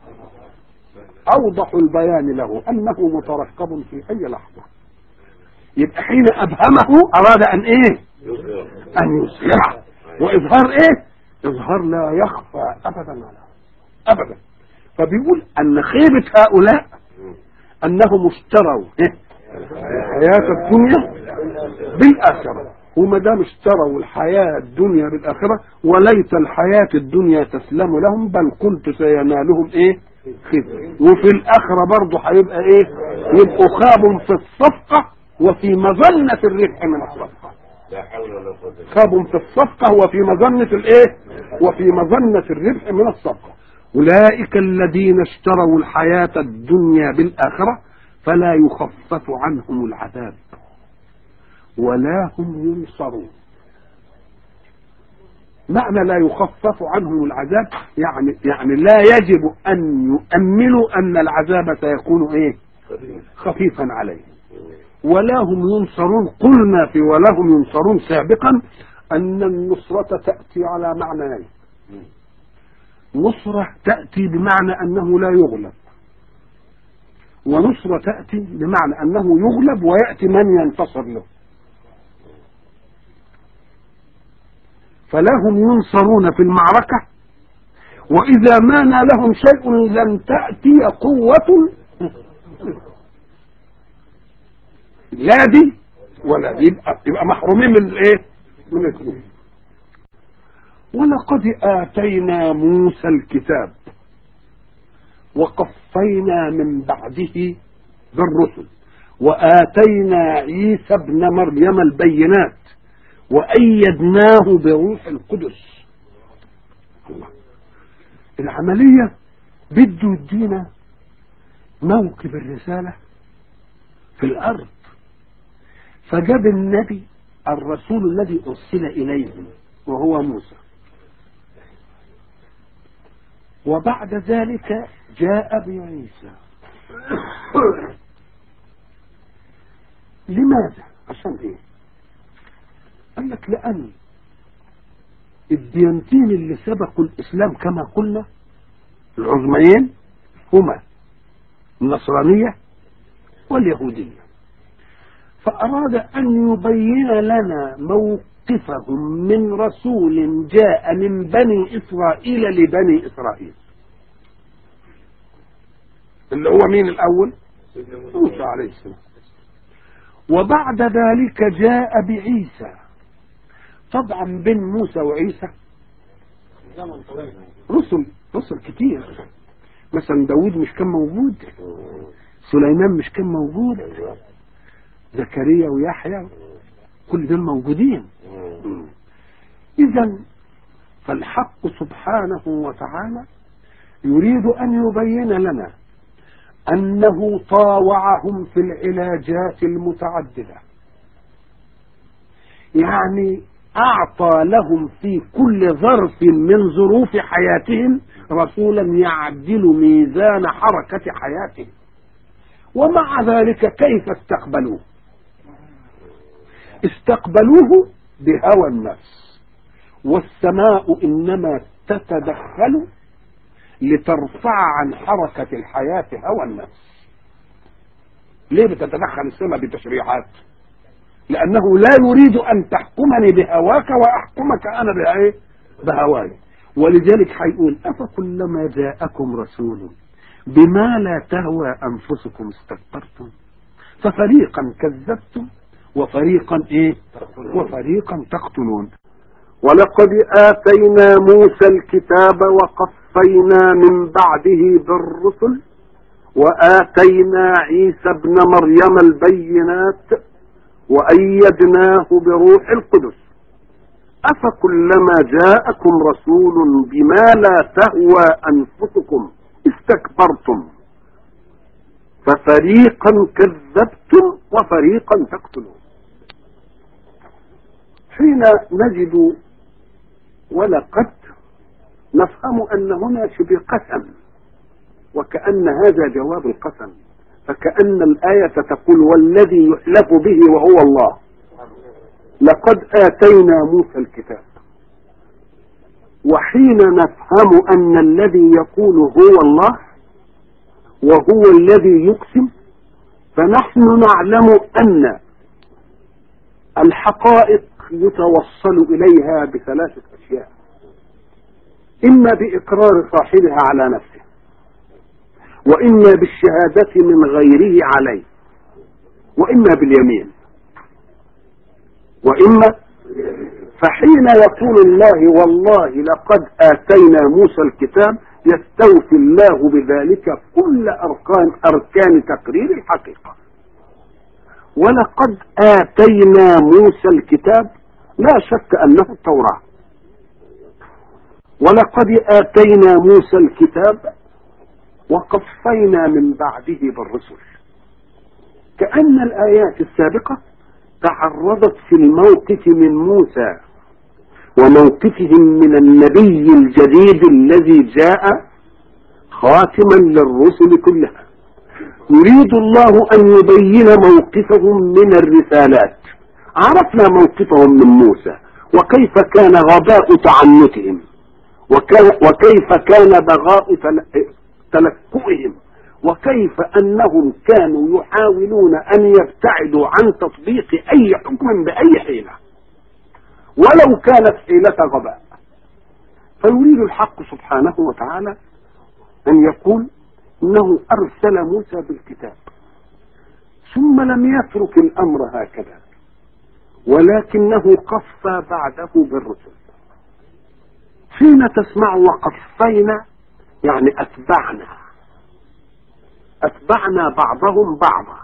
اوضح البيان له انه مترقب في اي لحظه. يبقى حين ابهمه اراد ان ان يظهره. واظهار اظهار لا يخفى ابدا على أبدا. فبيقول أن خيبة هؤلاء أنهم اشتروا الحياة الدنيا بالآخرة، وما دام اشتروا الحياة الدنيا بالآخرة وليت الحياة الدنيا تسلم لهم، بل قلت سينالهم ايه؟ خزي. وفي الآخرة برضه هيبقى ايه؟ يبقوا خاب في الصفقة وفي مظنة الربح من الصفقة. خاب في الصفقة وفي مظنة الايه؟ وفي مظنة الربح من الصفقة. أولئك الذين اشتروا الحياة الدنيا بالآخرة فلا يخفف عنهم العذاب ولا هم ينصرون. معنى لا يخفف عنهم العذاب يعني لا يجب أن يؤملوا أن العذاب سيكون ايه؟ خفيفا عليهم. ولا هم ينصرون. قلنا في ولا هم ينصرون سابقا أن النصرة تأتي على معنيين. نصرة تأتي بمعنى أنه لا يغلب، ونصرة تأتي بمعنى أنه يغلب ويأتي من ينتصر له. فلا هم ينصرون في المعركة، وإذا ما نالهم شيء لم تأتي قوة لا دي ولا دي، يبقى محرومين من الايه؟ من الاثنين. ولقد آتينا موسى الكتاب وقفينا من بعده بالرسل وآتينا عيسى ابن مريم البينات وأيدناه بروح القدس. الله. العملية بده يدينا موكب الرسالة في الأرض، فجاب النبي الرسول الذي أرسل إليهم وهو موسى، وبعد ذلك جاء بعيسى. لماذا؟ عشان ايه؟ قال لك لأن الديانتين اللي سبقوا الإسلام كما قلنا العظميين هما النصرانية واليهودية، فأراد أن يبين لنا موقفهم من رسول جاء من بني إسرائيل لبني إسرائيل، اللي هو مين الأول؟ موسى عليه السلام. وبعد ذلك جاء بعيسى. طبعا بين موسى وعيسى رسل كتير. مثلا داود مش كان موجود، سليمان مش كان موجود، زكريا ويحيى كل دول موجودين. إذن فالحق سبحانه وتعالى يريد أن يبين لنا أنه طاوعهم في العلاجات المتعددة، يعني أعطى لهم في كل ظرف من ظروف حياتهم رسولا يعدل ميزان حركة حياتهم. ومع ذلك كيف استقبلوه؟ استقبلوه بهوى النفس، والسماء إنما تتدخل لترفع عن حركة الحياة هوى النفس. ليه بتتدخل السماء بتشريعات؟ لأنه لا يريد أن تحكمني بهواك وأحكمك أنا بإيه؟ بهواي. ولذلك هيقول أفكلما جاءكم رسول بما لا تهوى أنفسكم استكبرتم ففريقا كذبتم وفريقا إيه؟ وفريقا تقتلون. ولقد آتينا موسى الكتاب وقفينا من بعده بالرسل وآتينا عيسى ابن مريم البينات وأيدناه بروح القدس أفكلما جاءكم رسول بما لا تهوى أنفسكم استكبرتم ففريقا كذبتم وفريقا تقتلون. حين نجد ولقد نفهم أن هنا شبه قسم، وكأن هذا جواب القسم، فكأن الآية تقول والذي يحلف به وهو الله. لقد آتينا موسى الكتاب. وحين نفهم أن الذي يقول هو الله وهو الذي يقسم، فنحن نعلم أن الحقائق يتوصل إليها بثلاثة أشياء. إما بإقرار صاحبها على نفسه، وإما بالشهادة من غيره عليه، وإما باليمين، وإما. فحين يقول الله والله لقد آتينا موسى الكتاب يستوفي الله بذلك كل أركان تقرير الحقيقة. ولقد آتينا موسى الكتاب لا شك أنه التوراة، ولقد آتينا موسى الكتاب وقفينا من بعده بالرسل، كأن الآيات السابقة تعرضت في الموقف من موسى وموقفهم من النبي الجديد الذي جاء خاتما للرسل كلها. يريد الله أن يبين موقفهم من الرسالات. عرفنا موقفهم من موسى وكيف كان غباء تعنتهم، وكيف كان بغاء تلكؤهم، وكيف أنهم كانوا يحاولون أن يبتعدوا عن تطبيق أي حكم بأي حيلة ولو كانت حيلة غباء. فيريد الحق سبحانه وتعالى أن يقول إنه أرسل موسى بالكتاب، ثم لم يترك الأمر هكذا، ولكنه قفى بعده بالرسل. حين تسمع وقفينا يعني أتبعنا بعضهم بعضا،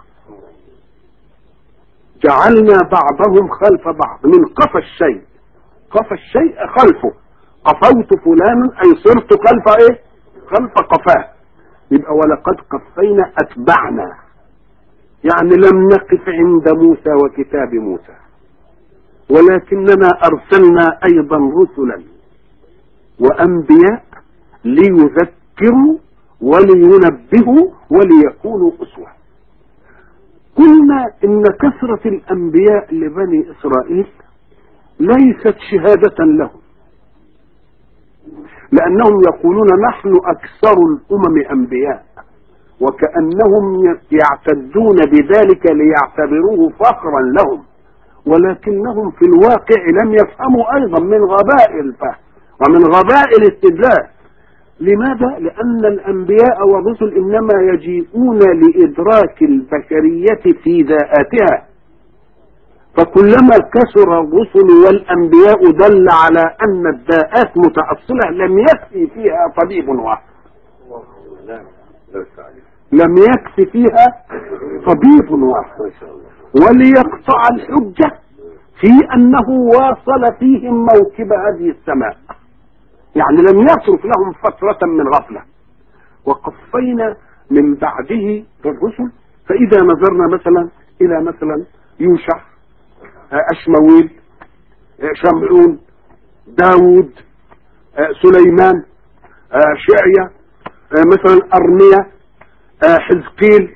جعلنا بعضهم خلف بعض. من قفى الشيء خلفه، قفوت فلانا أي صرت خلف إيه؟ خلف قفاه. يبقى ولقد قفينا أتبعنا، يعني لم نقف عند موسى وكتاب موسى، ولكننا أرسلنا أيضا رسلا وأنبياء ليذكروا ولينبهوا وليكونوا أسوة. قلنا إن كثرة الأنبياء لبني إسرائيل ليست شهادة لهم، لأنهم يقولون نحن أكثر الأمم أنبياء، وكأنهم يعتدون بذلك ليعتبروه فخرا لهم، ولكنهم في الواقع لم يفهموا أيضا من غباء الفهم ومن غباء الاستدلال. لماذا؟ لأن الأنبياء والرسل إنما يجيئون لإدراك البشرية في ذاتها، فكلما كثر الرسل والأنبياء دل على أن الذات متأصلة لم يكفي فيها طبيب واحد، لم يكفي فيها طبيب واحد، وليقطع الحجة في أنه واصل فيهم موكب هذه السماء، يعني لم يترك لهم فترة من غفلة. وقفينا من بعده بالرسل، فإذا نظرنا مثلا إلى يوشع، أشمويل، شمعون، داود، سليمان، شعيا، مثلا أرميا، حزقيل،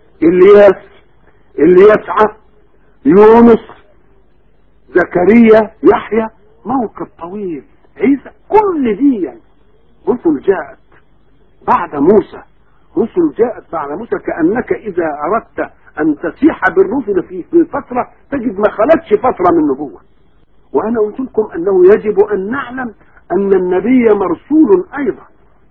إلياسع، يونس، زكريا، يحيى، موقف طويل، عيسى، كل دي رسل جاءت بعد موسى، كأنك إذا أردت أن تسيح بالرسل في فترة تجد ما خلتش فترة من نبوة. وأنا قلت لكم أنه يجب أن نعلم أن النبي مرسول أيضا،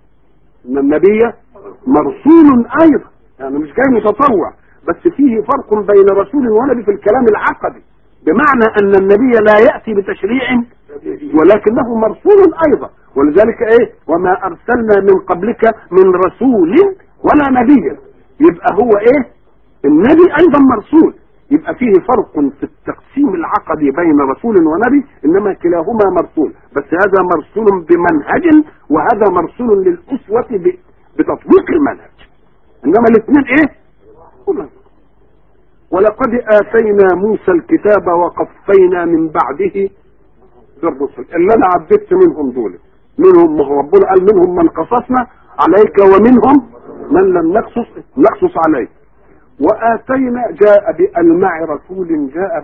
يعني مش جاي متطوع، بس فيه فرق بين رسول ونبي في الكلام العقدي، بمعنى أن النبي لا يأتي بتشريع ولكنه مرسول أيضا. ولذلك وما أرسلنا من قبلك من رسول ولا نبي، يبقى هو النبي أيضا مرسول. يبقى فيه فرق في التقسيم العقدي بين رسول ونبي، إنما كلاهما مرسول، بس هذا مرسول بمنهج وهذا مرسول للأسوة بتطبيق المنهج، إنما الاثنين ولقد آتينا موسى الكتاب وقفينا من بعده بالرسل. اللي أنا عددت منهم دول، منهم ربنا قال منهم من قصصنا عليك ومنهم من لم نقصص عليك. وآتينا جاء بألمع رسول جاء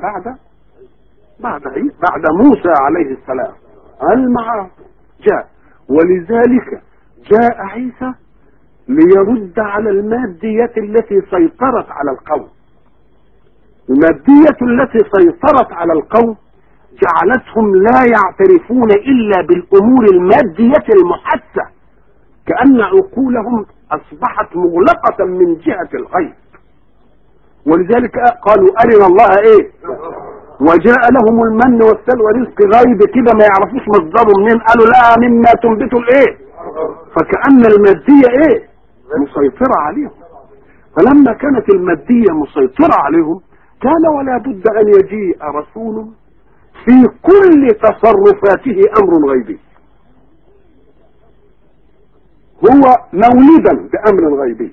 بعد موسى عليه السلام، ألمع جاء، ولذلك جاء عيسى ليرد على المادية التي سيطرت على القوم. المادية التي سيطرت على القوم جعلتهم لا يعترفون إلا بالأمور المادية المحسة، كأن عقولهم أصبحت مغلقة من جهة الغيب. ولذلك قالوا أرنا الله إيه، وجاء لهم المن والسلوى رزق غيب كده ما يعرفوش مصدره منين، قالوا لا مما تنبت الإيه، فكأن المادية إيه مسيطرة عليهم. فلما كانت المادية مسيطرة عليهم كان ولا بد أن يجيء رسول في كل تصرفاته أمر غيبي، هو مولدا بأمر غيبي،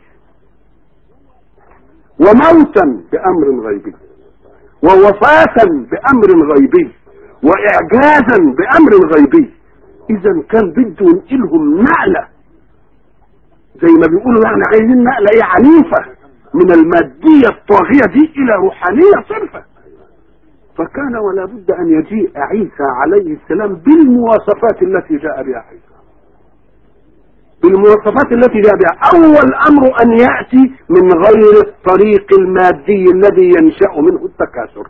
وموتا بأمر غيبي، ووفاة بأمر غيبي، وإعجازا بأمر غيبي. إذا كان بده ينقلهم نقلة، زي ما بيقولوا يعني عايزين نقلة ايه عنيفة من المادية الطاغية دي إلى روحانية صرفة. فكان ولا بد أن يجيء عيسى عليه السلام بالمواصفات التي جاء بها عيسى، بالمواصفات التي جاء بها. أول أمر أن يأتي من غير الطريق المادي الذي ينشأ منه التكاثر.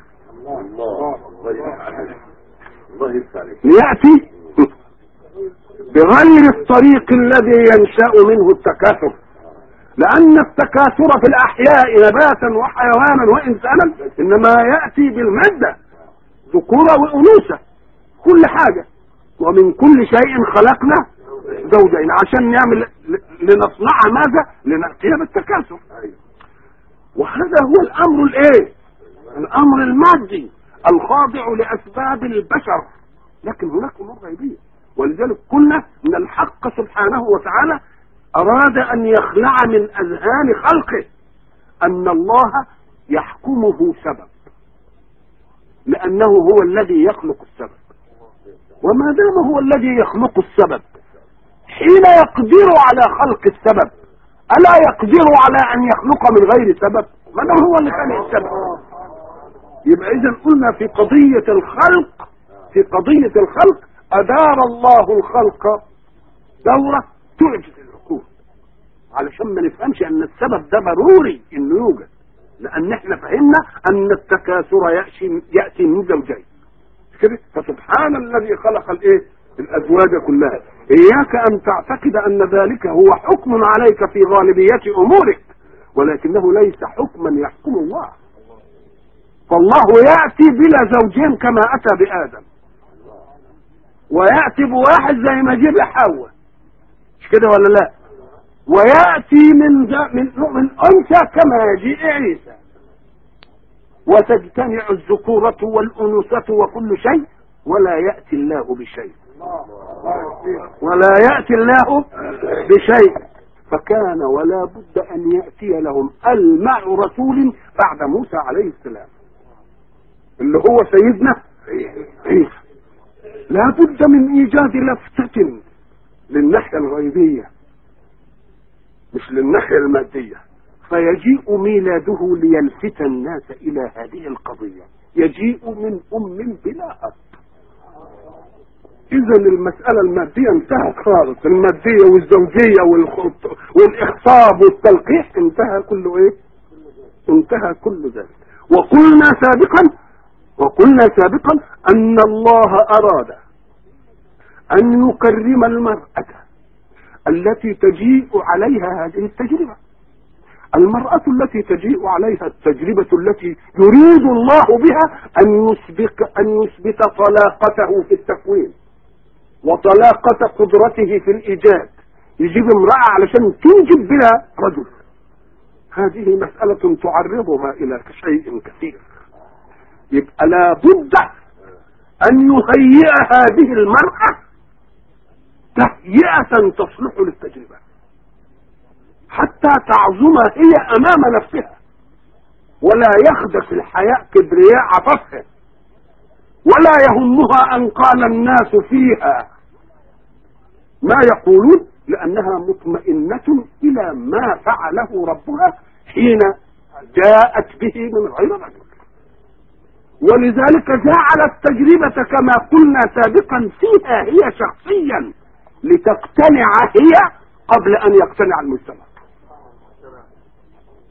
يأتي بغير الطريق الذي ينشأ منه التكاثر، لأن التكاثر في الأحياء نباتا وحيوانا وإنسانا إنما يأتي بالمادة، ذكورة وأنوثة، كل حاجة. ومن كل شيء خلقنا زوجين عشان نعمل لنصنع ماذا؟ لنأتي بالتكاثر. وهذا هو الأمر الإيه؟ الأمر المادي الخاضع لأسباب البشر، لكن هناك أمور غيبية. ولذلك قلنا ان الحق سبحانه وتعالى اراد ان يخلع من اذهان خلقه ان الله يحكمه سبب، لانه هو الذي يخلق السبب. وما دام هو الذي يخلق السبب حين يقدر على خلق السبب الا يقدر على ان يخلق من غير سبب؟ ما دام هو اللي خلق السبب. يبقى اذا قلنا في قضية الخلق، في قضية الخلق أدار الله الخلق دورة تعجز العقول، علشان ما نفهمش أن السبب ده ضروري إنه يوجد، لأن احنا فهمنا أن التكاثر يأتي من زوجين كده. فسبحان الذي خلق الإيه؟ الأزواج كلها. إياك أن تعتقد أن ذلك هو حكم عليك في غالبية أمورك، ولكنه ليس حكما يحكم الله. فالله يأتي بلا زوجين كما أتى بآدم، ويأتي بواحد زي ما جيب حواء، مش كده ولا لا؟ ويأتي من أنثى كما يجيء عيسى، وتجتمع الذكورة والأنوثة وكل شيء، ولا يأتي الله بشيء، ولا يأتي الله بشيء. فكان ولا بد أن يأتي لهم المع رسول بعد موسى عليه السلام اللي هو سيدنا عيسى. لا بد من ايجاد لفتة للناحية الغيبية مش للناحية المادية، فيجيء ميلاده ليلفت الناس الى هذه القضية. يجيء من بلا اب. اذا المسألة المادية انتهت خالص، المادية والزوجية والاخصاب والتلقيح انتهى كله ايه؟ انتهى كل ذلك. وقلنا سابقا أن الله أراد أن يكرم المرأة التي تجيء عليها هذه التجربة. المرأة التي تجيء عليها التجربة التي يريد الله بها أن يثبت طلاقته في التكوين وطلاقة قدرته في الإيجاد. يجيب امرأة علشان تنجب بها رجل. هذه مسألة تعرضها إلى شيء كثير. يبقى لا بد أن يهيئ هذه المرأة تهيئة تصلح للتجربة حتى تعظم هي أمام نفسها، ولا يخدش الحياء كبرياء عطفها، ولا يهمها أن قال الناس فيها ما يقولون، لأنها مطمئنة إلى ما فعله ربها حين جاءت به من غير رجل. ولذلك جعل التجربة كما قلنا سابقا فيها هي شخصيا لتقتنع هي قبل أن يقتنع المجتمع.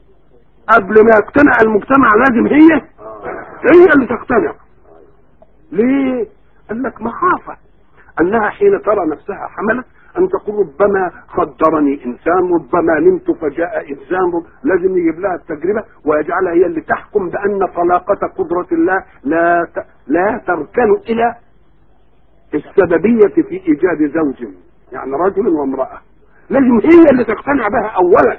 قبل ما يقتنع المجتمع لازم هي اللي تقتنع، ليه؟ قال لك مخافة انها حين ترى نفسها حملت ان تقول ربما خدرني انسان، ربما نمت فجاء انسان، لازم يجيب لها التجربة ويجعلها هي اللي تحكم بان طلاقة قدرة الله لا تركن الى السببية في ايجاد زوج، يعني رجل وامرأة، لازم هي اللي تقتنع بها اولا.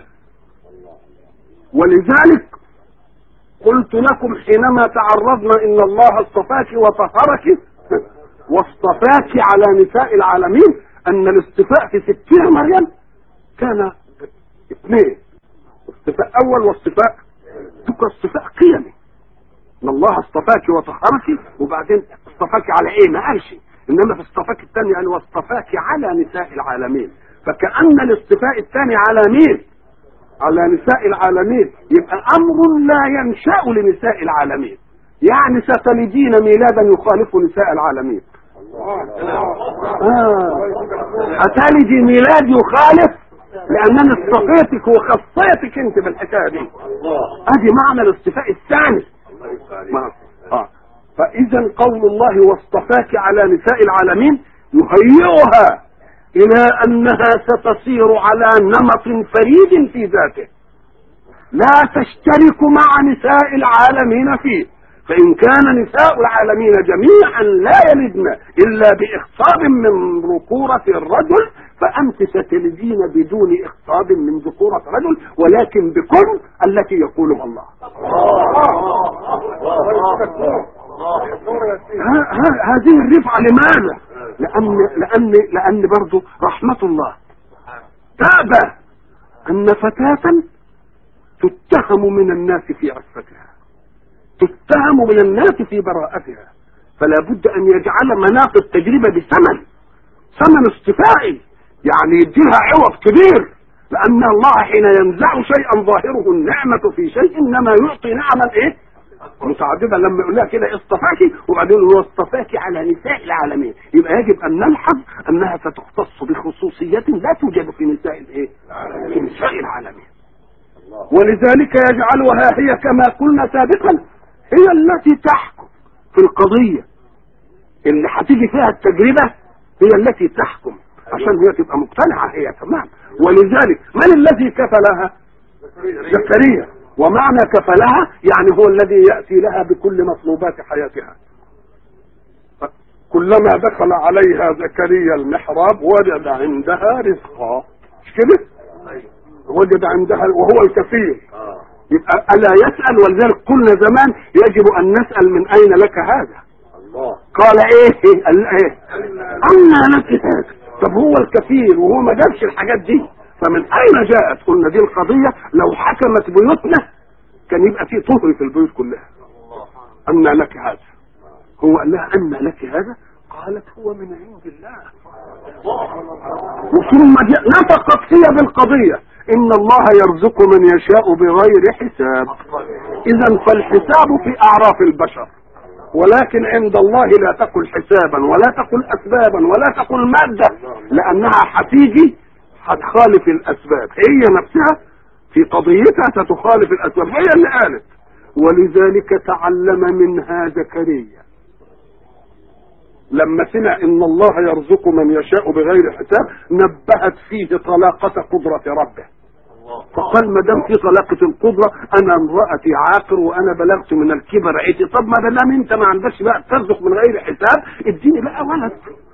ولذلك قلت لكم حينما تعرضنا ان الله اصطفاك وطهرك واصطفاك على نساء العالمين ان الاصطفاء في 60 مريم كان اثنين، اصطفاء اول واصطفاء اصطفاء قيمي، ان الله اصطفاك وطهرك وبعدين اصطفاك على ايه ما قالش، انما في اصطفاك الثاني قال واصطفاك على نساء العالمين، فكأن الاصطفاء الثاني على مين؟ على نساء العالمين، يبقى امر لا ينشأ لنساء العالمين، يعني ستلدين ميلادا يخالف نساء العالمين. هتلدي ميلاد يخالف لانني اصطفيتك وخصيتك انت بالحكايه دي. ادي معنى الاصطفاء الثاني. فاذا قول الله واصطفاك على نساء العالمين يهيئها الى انها ستصير على نمط فريد في ذاته لا تشترك مع نساء العالمين فيه، فان كان نساء العالمين جميعا لا يلدن الا باخصاب من ذكورة الرجل، فانت ستلدين بدون اخصاب من ذكورة رجل ولكن بكل التي يقولها الله. هذه الرفعة لماذا؟ لأن برضو رحمة الله تأبى أن فتاة تتهم من الناس في عفتها، تتهم من الناس في براءتها، فلا بد أن يجعل مناط التجربة ثمن اصطفائي، يعني يديها عوض كبير، لأن الله حين ينزع شيئا ظاهره النعمة في شيء إنما يعطي نعما إيه؟ متعددة. لما يقول لها كده اصطفاكي وبعدين هو اصطفاكي على نساء العالمين، يبقى يجب ان نلحظ انها ستختص بخصوصيات لا توجد في نساء الايه؟ في نساء العالمين. ولذلك يجعلها هي كما قلنا سابقا هي التي تحكم في القضية اللي هتيجي فيها التجربة، هي التي تحكم عشان هي تبقى مقتنعة هي تمام. ولذلك من الذي كفلها؟ زكريا. ومعنى كفلها يعني هو الذي يأتي لها بكل مطلوبات حياتها. كلما دخل عليها زكريا المحراب وجد عندها رزقا، مش كده؟ وجد عندها وهو الكفيل، يبقى ألا يسأل. ولذلك قلنا زمان يجب أن نسأل من أين لك هذا؟ قال إيه؟ قال إيه؟ أين لك هذا؟ طب هو الكفيل وهو ما جابش الحاجات دي، فمن اين جاءت؟ قلنا دي القضية لو حكمت بيوتنا كان يبقى في طهر في البيوت كلها. ان لك هذا، هو قال لها ان لك هذا؟ قالت هو من عند الله. وثم نطقت هي بالقضية ان الله يرزق من يشاء بغير حساب. اذا فالحساب في اعراف البشر، ولكن عند الله لا تقل حسابا ولا تقل اسبابا ولا تقل مادة، لانها هتيجي هتخالف الاسباب، هي نفسها في قضيتها ستخالف الاسباب، هي اللي قالت. ولذلك تعلم منها زكريا لما سمع ان الله يرزق من يشاء بغير حساب نبهت فيه طلاقة قدرة ربه، فقال ما دام في طلاقة القدرة انا امرأتي عاقر وانا بلغت من الكبر عيتي، طب ما دام انت ما عندكش بقى ترزق من غير حساب اديني بقى ولد.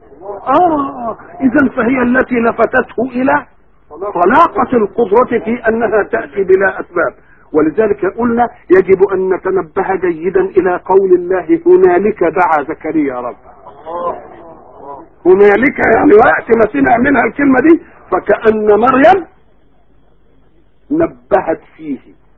اذا فهي التي لفتته الى طلاقة القدرة في انها تأتي بلا اسباب. ولذلك قلنا يجب ان نتنبه جيدا الى قول الله هنالك دعا زكريا ربه. هنالك يعني وقت ما سمع منها الكلمة دي فكأن مريم نبهت فيه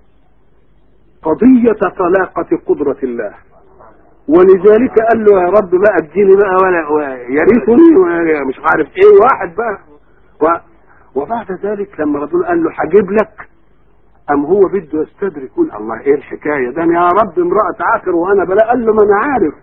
قضية طلاقة قدرة الله، ولذلك قال له يا رب بقى اديني بقى ولا يرثني مش عارف ايه واحد بقى وبعد ذلك لما ربنا قال له هجيب لك ام هو بده يستدرك يقول الله ايه الحكايه ده يا رب امرأة عاقر وانا بلا، قال له ما انا عارف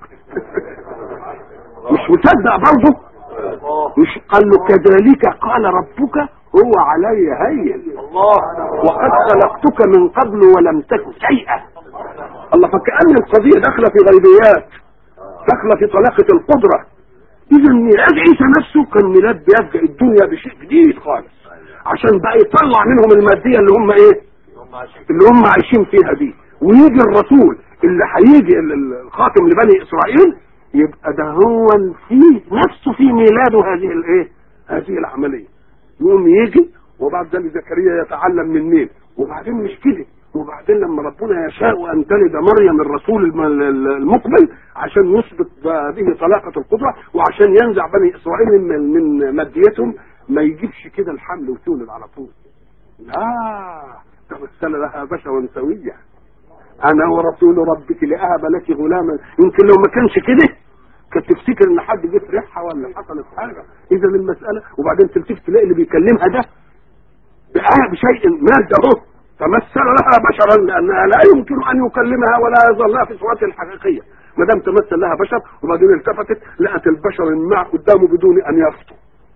مش مصدق برضه، مش قال له كذلك قال ربك هو علي هين وقد خلقتك من قبل ولم تك شيئا. الله فكأن القضية داخله في غيبيات، داخله في طلاقه القدره. اذا ميلاد عيسى نفسه كان ميلاد بيبدا الدنيا بشيء جديد خالص، عشان بقى يطلع منهم الماديه اللي هم ايه، اللي هم عايشين فيها دي. ويجي الرسول اللي هيجي الخاتم لبني اسرائيل، يبقى ده هو فيه نفسه في ميلاده هذه الايه، هذه العمليه. يقوم يجي وبعد ذلك زكريا يتعلم من مين، وبعدين مش كده، وبعدين لما ربنا يشاء ان تلد مريم الرسول المقبل عشان يثبت به طلاقه القدره، وعشان ينزع بني اسرائيل من ماديتهم، ما يجيبش كده الحمل وتولد على طول. لا، تمثل لها بشرا سويا، انا ورسول ربك لاهب لك غلاما. يمكن لو ما كانش كده كنت تفتكر ان حد جه في ريحها ولا حصلت حاجه. اذا المساله، وبعدين تلتفت تلاقي اللي بيكلمها ده بشيء ماده اهو، تمثل لها بشرا، لانها لا يمكن ان يكلمها ولا يظل لها في صورتها الحقيقيه. ما دام تمثل لها بشر، وبعدين التفتت لقت البشر الماء قدامه بدون ان يفطر.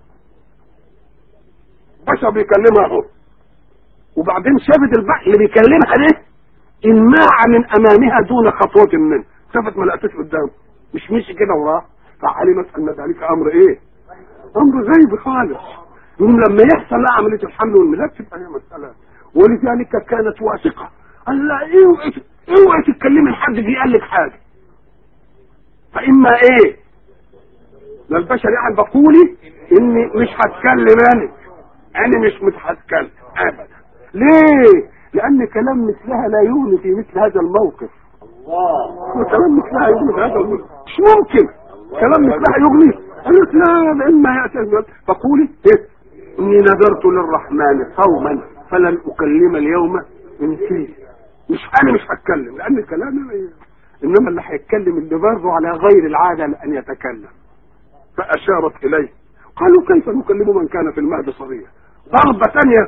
بشر بيكلمها اهو، وبعدين شافت البحر اللي بيكلمها ده انماع من امامها دون خطوه منه، شافت ما لقتوش قدامه، مش مشي كده وراه، فعلمت ان ذلك امر ايه؟ امر غيب خالص. يوم لما يحصل لها عمليه الحمل والميلاد تبقى هي مساله. ولذلك كانت واثقه، قال لا اوعي تتكلمي لحد دي قال لك حاجه، فاما ايه للبشر يعني بقولي اني مش هتكلم، انا مش هتكلم ابدا. ليه؟ لان كلام مثلها لا يغني في مثل هذا الموقف. الله، كلام مثلها يغني في هذا الموقف مش ممكن. كلام مثلها يغني؟ قالت لا، اما ياتي فقولي إيه؟ اني نذرت للرحمن صوما فلن اكلم اليوم انسيا. انا مش هتكلم، لان كلامي انما اللي هيتكلم اللي برضه على غير العاده لان يتكلم. فاشارت اليه، قالوا كيف نكلم من كان في المهد صبيا؟ ضربه ثانيه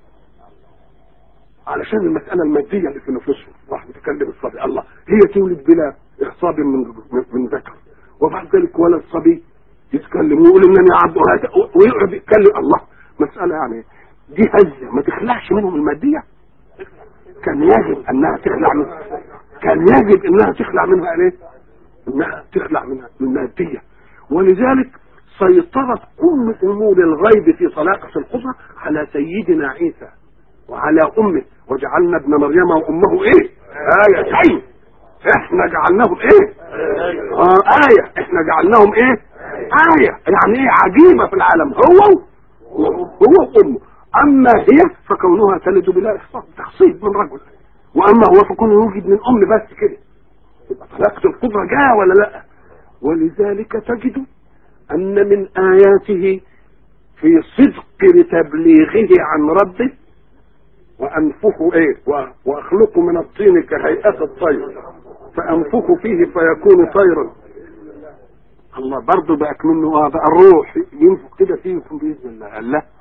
علشان المساله الماديه اللي في نفوسهم، راح بتكلم الصبي. الله، هي تولد بلا اخصاب من ذكر، وبعد ذلك ولد صبي يتكلم ويقول انني عبد ويقعد يتكلم. الله، مساله يعني دي هزه ما تخلعش منهم الماديه. كان يجب انها تخلع منها، كان يجب انها تخلع منها ايه؟ انها تخلع منها من الماديه. ولذلك سيطرت كل امور الغيب في طلاقه القدره على سيدنا عيسى وعلى امه، وجعلنا ابن مريم وامه ايه؟ آيتين. احنا جعلناهم ايه؟ آية. احنا جعلناهم ايه؟ آية. يعني ايه؟ عجيبة في العالم. هو وامه. اما هي فكونها تلد بلا اخصاب، تخصيب من رجل، واما هو فكونه يوجد من ام بس كده. يبقى طلاقة القدرة جاء ولا لا؟ ولذلك تجد ان من اياته في صدق لتبليغه عن ربه، وانفخوا ايه؟ واخلقوا من الطين كهيئة الطير فانفخوا فيه فيكون طيرا. الله، برضه بقى منه بقى الروح ينفخ كده فيه يكون باذن الله. قال لا،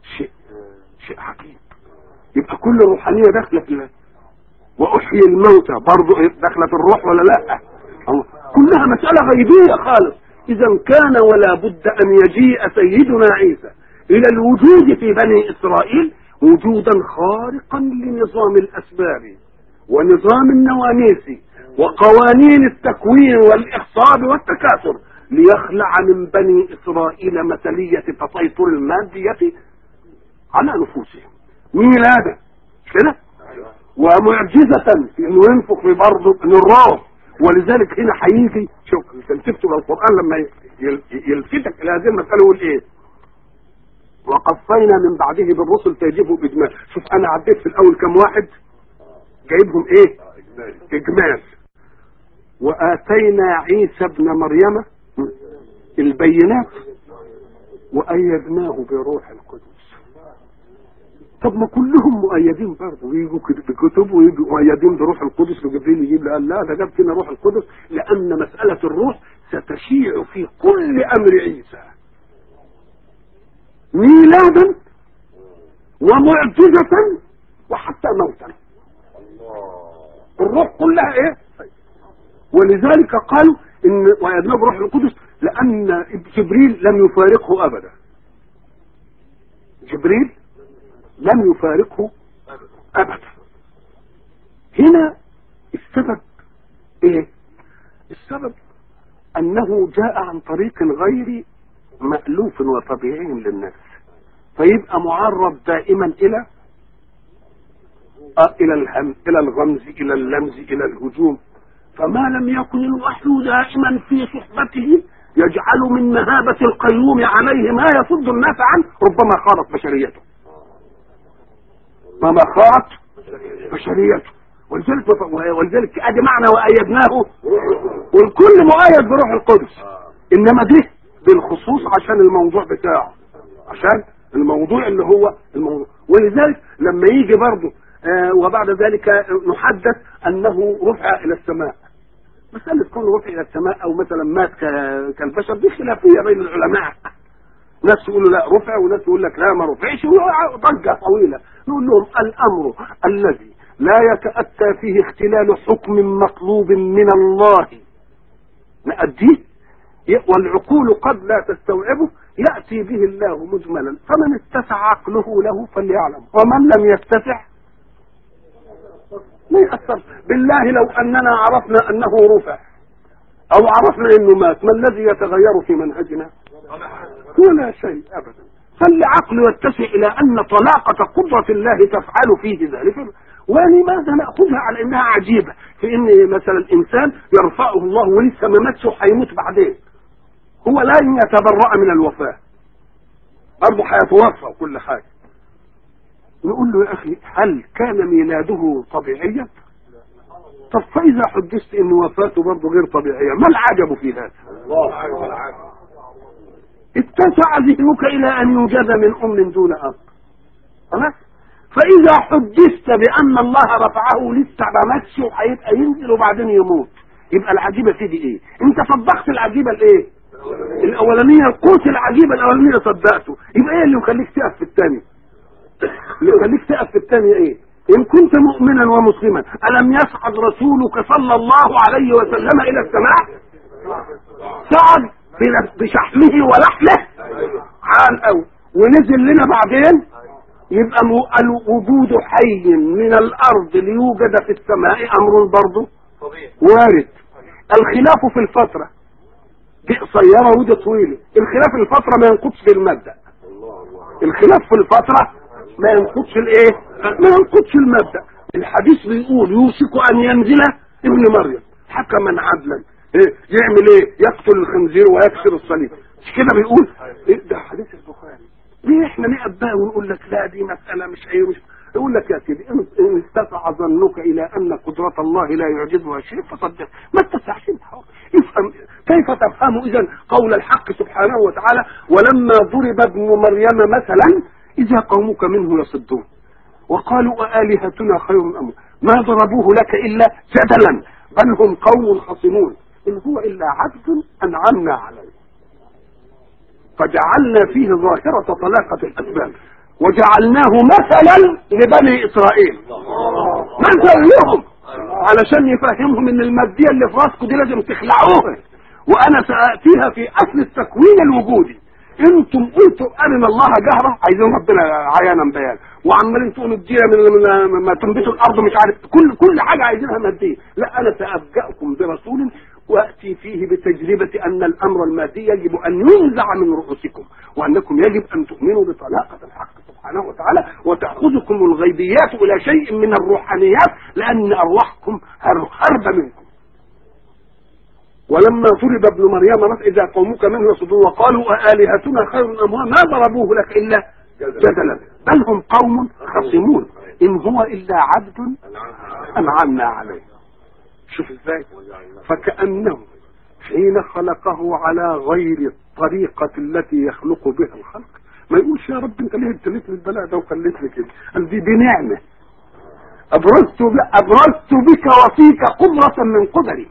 شيء عجيب. يبقى كل الروحانيه داخله في الله. واحيي الموتى برضه داخله في الروح ولا لا؟ الله، كلها مساله غيبيه خالص. اذا كان ولا بد ان يجيء سيدنا عيسى الى الوجود في بني اسرائيل وجودا خارقا لنظام الاسباب ونظام النواميس وقوانين التكوين والاخصاب والتكاثر، ليخلع من بني اسرائيل مثليه تسيطر الماديه على نفوسهم. ميلادا كده، ومعجزه في انه ينفخ في برضه الروح. ولذلك هنا هيجي، شوف تلتفتوا للقران لما يلفتك الى هذه المساله يقول ايه؟ وقفينا من بعده بالرسل فيجيبوا باجمال. شوف انا عديت في الاول كم واحد جايبهم ايه؟ اجمال. واتينا عيسى ابن مريم البينات وايدناه بروح القدس. طب ما كلهم مؤيدين برضه، ويجوا بكتب ويجوا مؤيدين بروح القدس، وجبريل يجيب لا ده جاب لنا روح القدس، لان مساله الروح ستشيع في كل امر عيسى ميلادا ومعجزة وحتى موتا. الروح كلها ايه؟ ولذلك قالوا ان ويدنا بروح القدس لان جبريل لم يفارقه ابدا. جبريل لم يفارقه ابدا. هنا السبب ايه؟ السبب أنه جاء عن طريق غير مألوف وطبيعي للناس، فيبقى معرض دائما إلى إلى الغمز، إلى اللمز، إلى الهجوم. فما لم يكن الوحي دائما في صحبته يجعل من مهابة القيوم عليه ما يصد الناس عنه، ربما خارت بشريته، ما خارت بشريته. ولذلك ادي معنى وأيدناه، والكل مؤيد بروح القدس، انما دي بالخصوص عشان الموضوع بتاعه، عشان الموضوع اللي هو الموضوع. ولذلك لما يجي برضه وبعد ذلك نحدث انه رفع الى السماء، مسألة كونه رفع الى السماء او مثلا مات كالبشر دي خلافية بين العلماء، ناس يقولوا لا رفع وناس يقول لك لا ما رفعش، ضجة طويلة. نقول لهم الامر الذي لا يتأتى فيه اختلال حكم مطلوب من الله نأديه والعقول قد لا تستوعبه يأتي به الله مجملا، فمن اتسع عقله له فليعلم، ومن لم يتسع ما يأثر. بالله لو أننا عرفنا أنه رفع أو عرفنا أنه مات، ما الذي يتغير في منهجنا؟ ولا شيء أبدا. فالعقل يتسع إلى أن طلاقة قدرة الله تفعل فيه ذلك. ولماذا نأخذها على أنها عجيبة؟ في أن مثلا الإنسان يرفعه الله ولسه ما ماتش وهيموت بعدين، هو لا يتبرأ من الوفاة، برضه هيتوفى وكل حاجة. نقول له يا أخي هل كان ميلاده طبيعيا؟ طب فإذا حدثت أن وفاته برضه غير طبيعية، ما العجب في هذا؟ اتسع ذهنك إلى أن يوجد من أم دون أب، خلاص. فإذا حدثت بأن الله رفعه لسه ما ماتش وهيبقى ينزل وبعدين يموت، يبقى العجيبة تيجي إيه؟ أنت صدقت العجيبة الإيه؟ الأولانية، القوت العجيبة الأولانية صدقته، يبقى إيه اللي يخليك تقف في الثانية؟ اللي يخليك تقف في الثانية إيه؟ إن كنت مؤمنا ومسلما ألم يصعد رسولك صلى الله عليه وسلم إلى السماء؟ صعد بشحمه ولحمه عال أوي ونزل لنا بعدين. يبقى الوجود حي من الأرض ليوجد في السماء أمر برضه وارد. الخلاف في الفترة، دي قصيرة ودي طويلة. الخلاف في الفترة ما ينقضش في المبدأ، الخلاف في الفترة ما ينقضش الايه؟ ما ينقضش المبدأ. الحديث بيقول يوشك أن ينزل ابن مريم حكما عدلا، يعمل ايه؟ يقتل الخنزير ويكسر الصليب، مش كده بيقول؟ ده حديث البخاري. ليه احنا نقف بقى ونقول لك لا دي مسألة مش ايه مش يقول لك يا سيدي ان استطاع ظنك الى ان قدرة الله لا يعجزها شيء فصدق، ما تستحسن افهم كيف تفهم اذا قول الحق سبحانه وتعالى ولما ضرب ابن مريم مثلا اذا قومك منه يصدون وقالوا آلهتنا خير أم ما ضربوه لك الا جدلا بل هم قوم خصمون ان هو الا عبد انعمنا عليه فجعلنا فيه ظاهرة طلاقة الأسباب وجعلناه مثلا لبني إسرائيل، مثل لهم علشان يفهمهم ان المادية اللي في راسكم دي لازم تخلعوها، وأنا سأأتيها في أصل التكوين الوجودي. انتم قلتوا أرنا الله جهرة، عايزين ربنا عيانا بيان، وعمالين تقولوا الدية من ما تنبتوا الأرض مش عارف كل حاجة عايزينها مادية. لا، أنا سأفجأكم برسول وأتي فيه بتجربة أن الأمر المادي يجب أن ينزع من رؤوسكم، وأنكم يجب أن تؤمنوا بطلاقة الحق سبحانه وتعالى، وتأخذكم الغيبيات إلى شيء من الروحانيات لأن أرواحكم هرب منكم. ولما ضرب ابن مريم إذا قومك منه يصدون وقالوا آلهتنا خير أم هو ما ضربوه لك إلا جدلا بل هم قوم خصمون إن هو إلا عبد أنعمنا عليه. شوف ازاي؟ فكأنه حين خلقه على غير الطريقة التي يخلق بها الخلق ما يقولش يا رب انت ليه ابتليت البلاء ده وخليتني كده، قال دي نعمة أبرزت بك وفيك قدرة من قدري،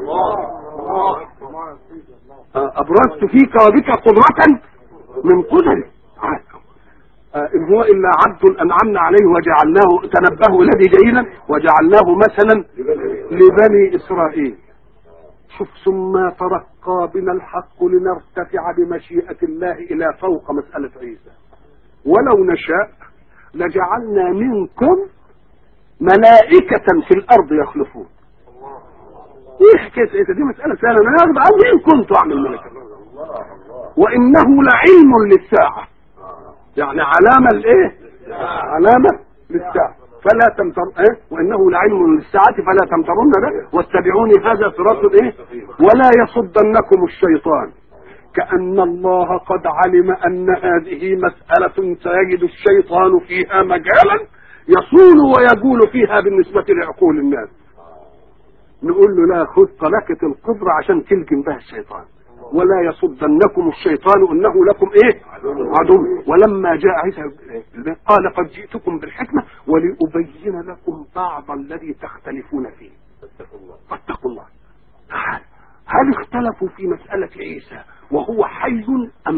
أبرزت فيك وبك قدرة من قدري. إن هو إلا عبد أنعمنا عليه وجعلناه، تنبهوا الذي جيدا، وجعلناه مثلا لبني إسرائيل. شوف ثم ترقى بنا الحق لنرتفع بمشيئة الله إلى فوق مسألة عيسى ولو نشاء لجعلنا منكم ملائكة في الأرض يخلفون. ايه حكايه عيسى دي؟ مساله سهله، انا اخذ عني ان كنت اعمل ملكا. وانه لعلم للساعه، يعني علامه لايه؟ علامه للساعه، فلا تمتر وانه لعلم للساعه فلا تمترن به واتبعوني هذا صراط ايه. ولا يصدنكم الشيطان، كأن الله قد علم أن هذه مسألة سيجد الشيطان فيها مجالا يصول ويقول فيها بالنسبة لعقول الناس. نقول له لا، خذ طلقة القدرة عشان تلجم بها الشيطان. ولا يصدنكم الشيطان انه لكم ايه؟ عدو. ولما جاء عيسى قال قد جئتكم بالحكمة ولأبين لكم بعض الذي تختلفون فيه فاتقوا الله. هل اختلفوا في مسألة عيسى وهو حي ام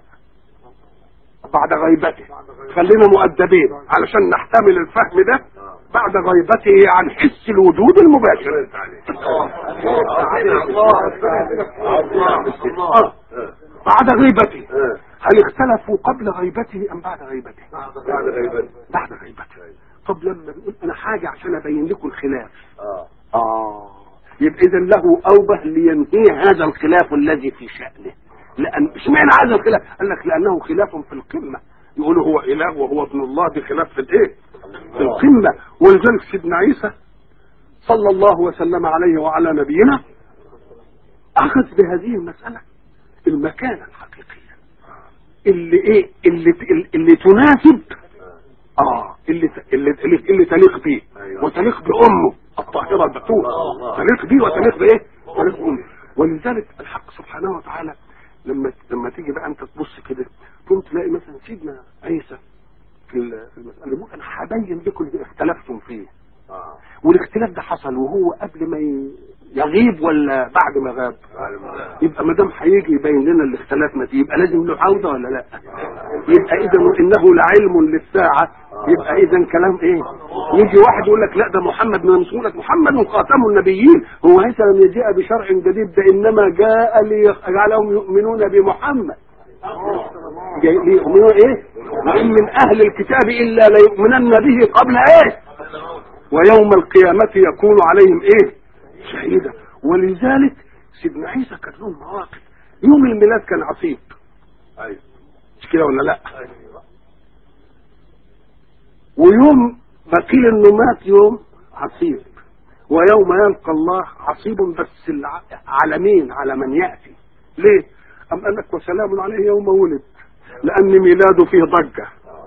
بعد غيبته؟ خلينا مؤدبين علشان نحتمل الفهم ده. بعد غيبته عن حس الوجود المباشر. بعد غيبته. هل اختلفوا قبل غيبته ام بعد غيبته؟ بعد غيبته. طب لما بيقول انا حاجة عشان ابين لكم الخلاف، يبقى اذا له اوبه لينهي هذا الخلاف الذي في شأنه. لان اشمعنى هذا الخلاف؟ قال لك لانه خلاف في القمة. يقولوا هو اله وهو ابن الله، دي خلاف في الايه؟ في القمة. ولذلك سيدنا عيسى صلى الله وسلم عليه وعلى نبينا اخذ بهذه المسألة المكانة الحقيقية اللي تناسب اللي تليق به وتليق بأمه الطاهرة البتول، تليق به وتليق بايه؟ تليق بأمه. ولذلك الحق سبحانه وتعالى لما تيجي بقى انت تبص كده تقوم تلاقي مثلا سيدنا عيسى في المسألة يقول انا هبين لكم اللي اختلفتم فيه. والاختلاف ده حصل وهو قبل ما يغيب ولا بعد ما غاب؟ يبقى ما دام هيجي يبين لنا الاختلاف ما يبقى لازم له عوده ولا لا؟ يبقى اذا انه لعلم للساعه. يبقى اذا كلام ايه؟ يجي واحد يقول لك لا ده محمد من رسولك، محمد خاتم النبيين. هو عيسى لم يجيء بشرع جديد، ده انما جاء ليجعلهم يؤمنون بمحمد. ليؤمنوا ايه؟ وان من اهل الكتاب الا ليؤمنن به قبل ايه؟ ويوم القيامة يكون عليهم ايه؟ شهيدا. ولذلك سيدنا عيسى كان له مواقف. يوم الميلاد كان عصيب، مش كده ولا لا؟ ويوم ما قيل انه مات يوم عصيب، ويوم يلقى الله عصيب، بس على مين؟ على من يأتي. ليه؟ أم قال لك وسلام عليه يوم ولد، لأن ميلاده فيه ضجة.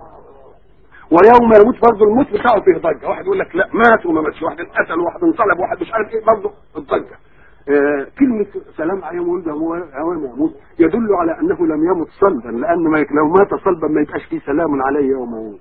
ويوم يموت برضه الموت بتاعه فيه ضجه. واحد يقول لك لا مات وما ماتش، واحد انقتل وواحد انصلب وواحد مش عارف ايه، برضه الضجه. كلمه سلام عليه يوم يوم يموت يدل على انه لم يمت صلبا، لان لو مات صلبا ما يبقاش فيه سلام عليه يوم يموت.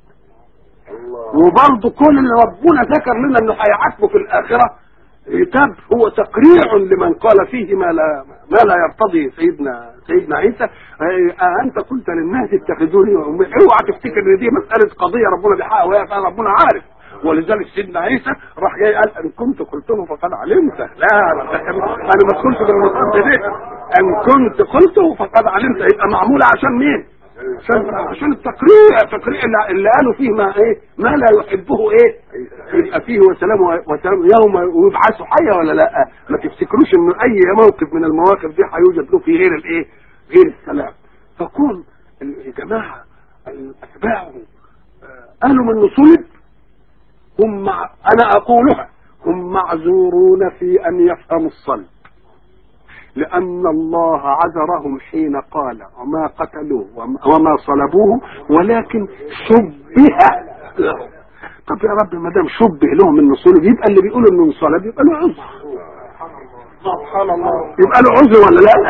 وبرضه كل اللي ربنا ذكر لنا انه هيعاتبه في الاخره عتاب هو تقريع لمن قال فيه ما لا يرتضي سيدنا عيسى. انت قلت للناس اتخذوني وامي. اوعى تفتكر ان دي مساله قضيه ربنا بيحقق وهي فعلا ربنا عارف. ولذلك سيدنا عيسى راح جاي قال ان كنت قلته فقد علمت. لا انا ما قلت بالمصاب دي، ان كنت قلته فقد علمت. يبقى معموله عشان مين؟ عشان التقريع اللي قالوا فيه ما لا يحبه ايه؟ يبقى فيه وسلام يوم ويبعثوا حيا ولا لا؟ ما تفتكروش ان اي موقف من المواقف دي هيوجد له فيه غير الايه؟ غير السلام. فكون الجماعه الاتباع قالوا من صلب انا اقولها هم معذورون في ان يفهموا الصلب، لأن الله عذرهم حين قال وما قتلوه وما صلبوه ولكن شبه لهم. طب يا رب ما دام شبه لهم انه صلب يبقى اللي بيقول انه انصلب يبقى له عذر. سبحان الله. يبقى له عذر ولا لا؟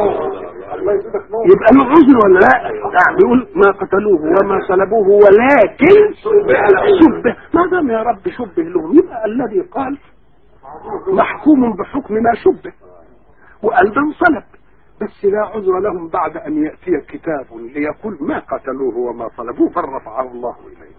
يبقى له عذر ولا لا؟ بيقول ما قتلوه وما صلبوه ولكن شبه. ما دام يا رب شبه لهم يبقى الذي قال محكوم بحكم ما شبه، وقال ده انصلب، بس لا عذر لهم بعد ان ياتي كتاب ليقول ما قتلوه وما صلبوه بل رفعه الله اليه.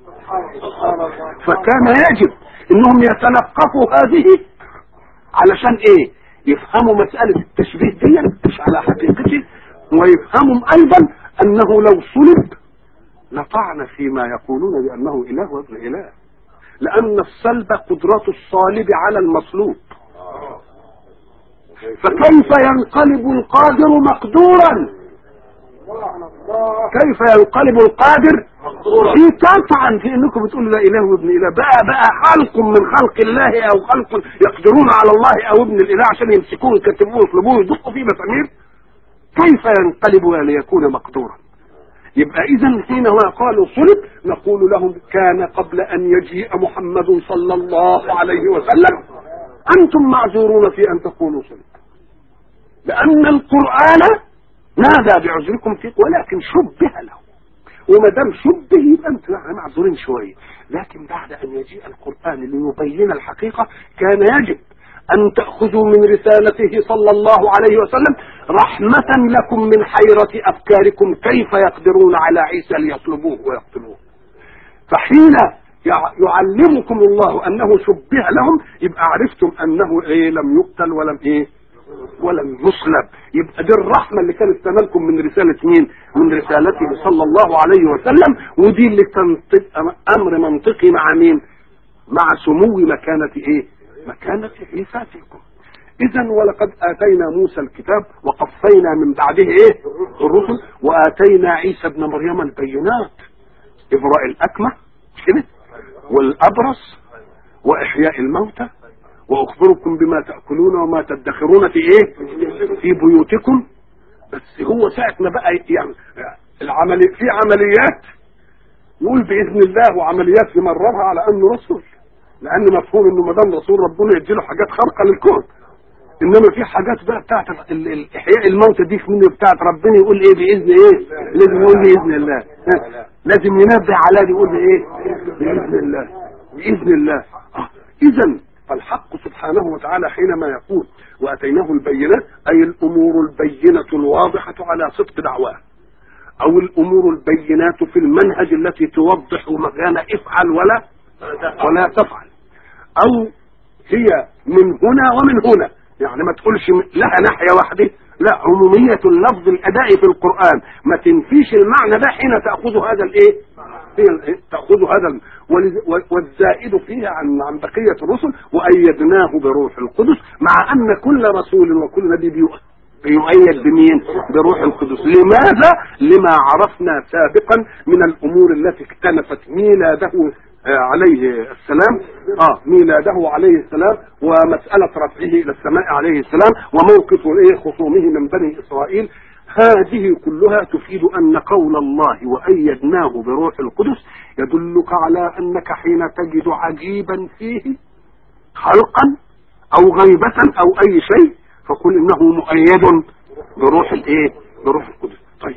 فكان يجب انهم يتلقفوا هذه علشان ايه؟ يفهموا مساله التشبيه دي مش على حقيقته، ويفهموا ايضا انه لو صلب لطعن فيما يقولون بانه اله وابن اله، لان الصلب قدرة الصالب على المصلوب. فكيف ينقلب القادر مقدورا؟ كيف ينقلب القادر؟ في تطعن في انكم بتقولوا لا اله وابن اله، بقى خلق من خلق الله او خلق يقدرون على الله او ابن الاله عشان يمسكوه يكتبوه يطلبوه يدقوا فيه مسامير. كيف ينقلب ليكون مقدورا؟ يبقى اذا حينما قالوا صلب نقول لهم كان قبل ان يجيء محمد صلى الله عليه وسلم انتم معذورون في ان تقولوا صلب، لان القرآن نادى بعذركم فيه ولكن شبه له، وما دام شبه يبقى انتم معذورين شويه. لكن بعد ان يجيء القرآن ليبين الحقيقه كان يجب أن تأخذوا من رسالته صلى الله عليه وسلم رحمة لكم من حيرة أفكاركم كيف يقدرون على عيسى ليطلبوه ويقتلوه. فحين يعلمكم الله أنه شبه لهم يبقى عرفتم أنه لم يقتل ولم يصلب. يبقى دي الرحمة اللي كانت تنالكم من رسالة مين؟ من رسالته صلى الله عليه وسلم، ودي اللي تنطق أمر منطقي مع مين؟ مع سمو مكانة عيسى فيكم. إذا ولقد آتينا موسى الكتاب وقفينا من بعده الرسل، وآتينا عيسى ابن مريم البينات، إبراء الأكمة والأبرص وإحياء الموتى وأخبركم بما تأكلون وما تدخرون في بيوتكم. بس هو ساعة ما بقى يعني في عمليات يقول بإذن الله، وعمليات يمررها على أنه رسول، لأن مفهوم إنه ما دام رسول ربنا يديله حاجات خارقة للكون. إنما في حاجات بقى بتاعت إحياء الموتى دي منه بتاعت ربنا يقول بإذن لازم يقول بإذن الله، لازم ينبه على دي يقول بإذن الله. إذا فالحق سبحانه وتعالى حينما يقول وأتيناه البينات أي الأمور البينة الواضحة على صدق دعواه، أو الأمور البينات في المنهج التي توضح مكان افعل ولا تفعل، أو هي من هنا ومن هنا، يعني ما تقولش لها ناحية واحدة، لا، عمومية اللفظ الأدائي في القرآن ما تنفيش المعنى ده حين تأخذ هذا تأخذ هذا والزائد فيها عن بقية الرسل وأيدناه بروح القدس، مع أن كل رسول وكل نبي بيؤيد بمين؟ بروح القدس. لماذا؟ لما عرفنا سابقا من الأمور التي اكتنفت ميلاده عليه السلام، ميلاده عليه السلام، ومسألة رفعه إلى السماء عليه السلام، وموقف خصومه من بني إسرائيل. هذه كلها تفيد أن قول الله وأيدناه بروح القدس يدلك على أنك حين تجد عجيبا فيه خلقا أو غيبة أو أي شيء فقل إنه مؤيد بروح القدس. طيب،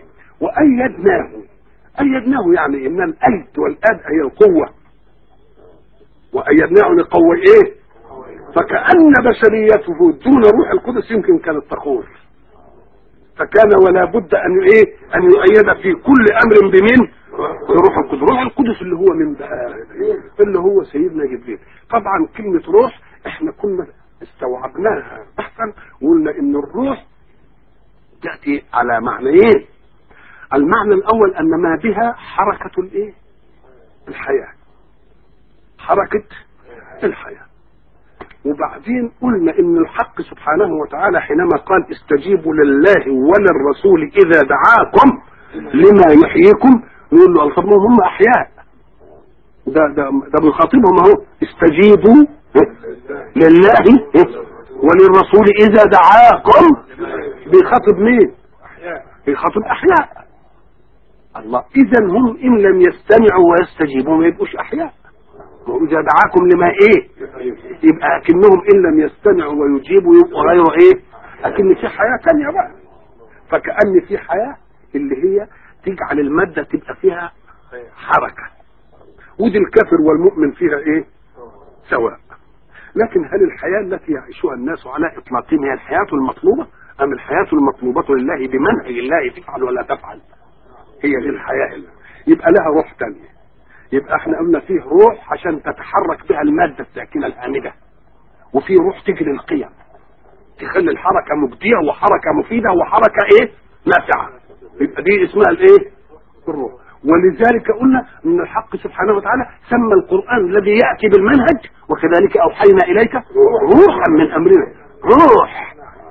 وأيدناه يعني إن الأيد والأد هي القوة، وأيدناه لقوة فكأن بشريته دون روح القدس يمكن كانت تخور، فكان ولا بد أن يؤيد في كل أمر بمين؟ بروح القدس. روح القدس اللي هو من بقى اللي هو سيدنا جبريل. طبعا كلمة روح احنا كنا استوعبناها بحثا وقلنا ان الروح تأتي على معنيين. المعنى الأول أن ما بها حركة الحياة، حركة الحياة. وبعدين قلنا ان الحق سبحانه وتعالى حينما قال استجيبوا لله وللرسول اذا دعاكم لما يحييكم، نقول له طب هم احياء، ده بيخاطبهم اهو، استجيبوا لله وللرسول اذا دعاكم. بيخاطب مين؟ بيخاطب احياء. الله، اذا هم ان لم يستمعوا ويستجيبوا ما يبقوش احياء. وإذا دعاكم لما يبقى أكنهم إن لم يستمعوا ويجيبوا يبقوا غير أكن في حياة تانية بقى. فكأن في حياة اللي هي تجعل المادة تبقى فيها حركة، ودي الكافر والمؤمن فيها سواء. لكن هل الحياة التي يعيشها الناس على إطلاقهم هي الحياة المطلوبة أم الحياة المطلوبة لله بمنهج الله تفعل ولا تفعل؟ هي دي الحياة اللي يبقى لها روح تانية. يبقى احنا قلنا فيه روح عشان تتحرك بها المادة الساكنة الهامدة، وفيه روح تجري القيم تخلي الحركة مبدية وحركة مفيدة وحركة نافعة. يبقى دي اسمها الروح. ولذلك قلنا ان الحق سبحانه وتعالى سمى القرآن الذي يأتي بالمنهج وكذلك أوحينا إليك روحا من أمرنا. روح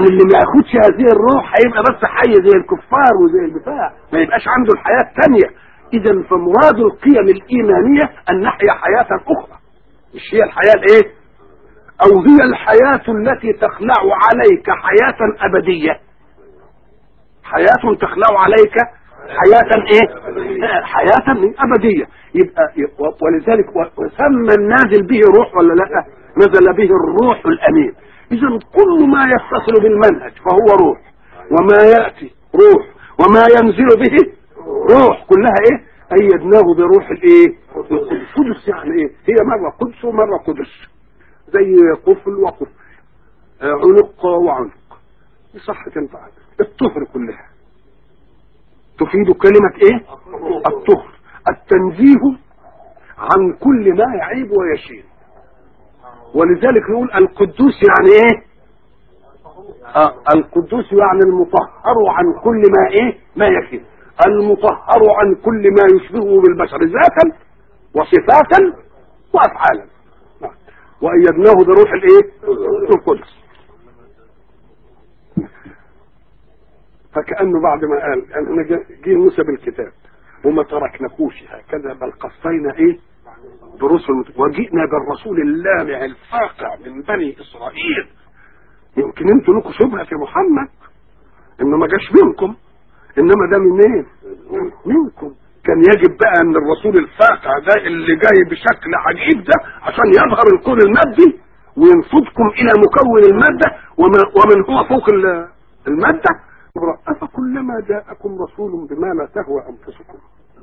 يعني اللي ما ياخدش هذه الروح هيبقى بس حي زي الكفار وزي البتاع، ما يبقاش عنده الحياه الثانيه. اذا فمراد القيم الايمانيه ان نحيا حياه اخرى، مش هي الحياه الايه، او هي الحياه التي تخلع عليك حياه ابديه، حياه تخلع عليك حياه ايه، حياه ابديه. يبقى ولذلك وسمى النازل به روح ولا لا؟ نزل به الروح الامين. اذا كل ما يتصل بالمنهج فهو روح، وما ياتي روح، وما ينزل به روح، كلها ايه؟ ايدناه بروح الايه؟ القدس. يعني ايه؟ هي مره قدس ومره قدس، زي قفل وقفل، عنق وعنق، صح تنفع. الطهر كلها تفيد كلمة ايه؟ الطهر، التنزيه عن كل ما يعيب ويشين. ولذلك نقول القدوس يعني ايه؟ القدوس يعني المطهر عن كل ما ايه؟ ما يشين، المطهر عن كل ما يشبهه بالبشر ذاتا وصفاتا وافعالا. وايدناه بروح الايه؟ القدس. فكأنه بعد ما قال احنا جه موسى بالكتاب وما تركناكوش هكذا، بل قصينا ايه برسل وجئنا بالرسول اللامع الفاقع من بني اسرائيل. يمكن انتوا لكم شبهه في محمد انه ما جاش منكم، انما ده منين؟ منكم. كان يجب بقى ان الرسول الفاقع ده اللي جاي بشكل عجيب ده عشان يظهر الكون المادي وينفضكم الى مكون الماده ومن هو فوق الماده. أفكلما جاءكم رسول بما لا تهوى أنفسكم.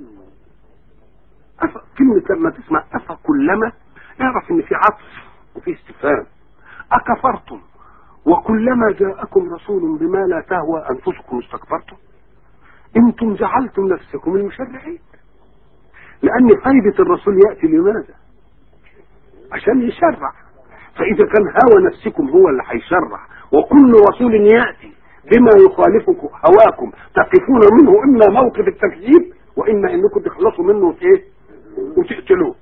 كلمة لما تسمع أفكلما اعرف إن في عطف وفي استفهام. أكفرتم وكلما جاءكم رسول بما لا تهوى أنفسكم استكبرتم؟ أنتم جعلتم نفسكم المشرعين. لأن فايدة الرسول يأتي لماذا؟ عشان يشرع. فإذا كان هوى نفسكم هو اللي هيشرع، وكل رسول يأتي بما يخالف هواكم تقفون منه اما موقف التكذيب واما انكم تخلصوا منه في ايه وتقتلوه.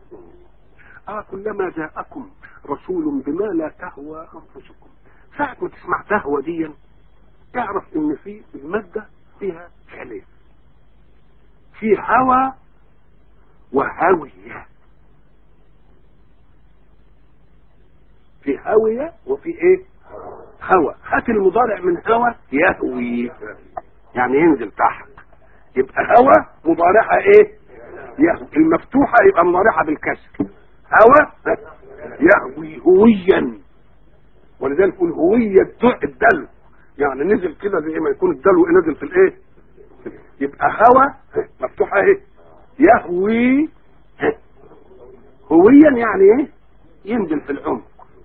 كلما جاءكم رسول بما لا تهوى انفسكم. ساعة ما تسمع تهوى دي تعرف ان في المادة فيها فعلين، في هوى وهوية، في هوية وفي ايه هوى. هات المضارع من هوى يهوي يعني ينزل تحت، يبقى هوى مضارعها ايه يهوي، المفتوحة يبقى مضارعها بالكسر، هوى يهوي هويا. ولذلك يقول هوية الدلو، يعني نزل كده زي ما يكون الدلو نزل في الايه، يبقى هوى مفتوحة ايه يهوي هويا يعني ايه ينزل في العمق.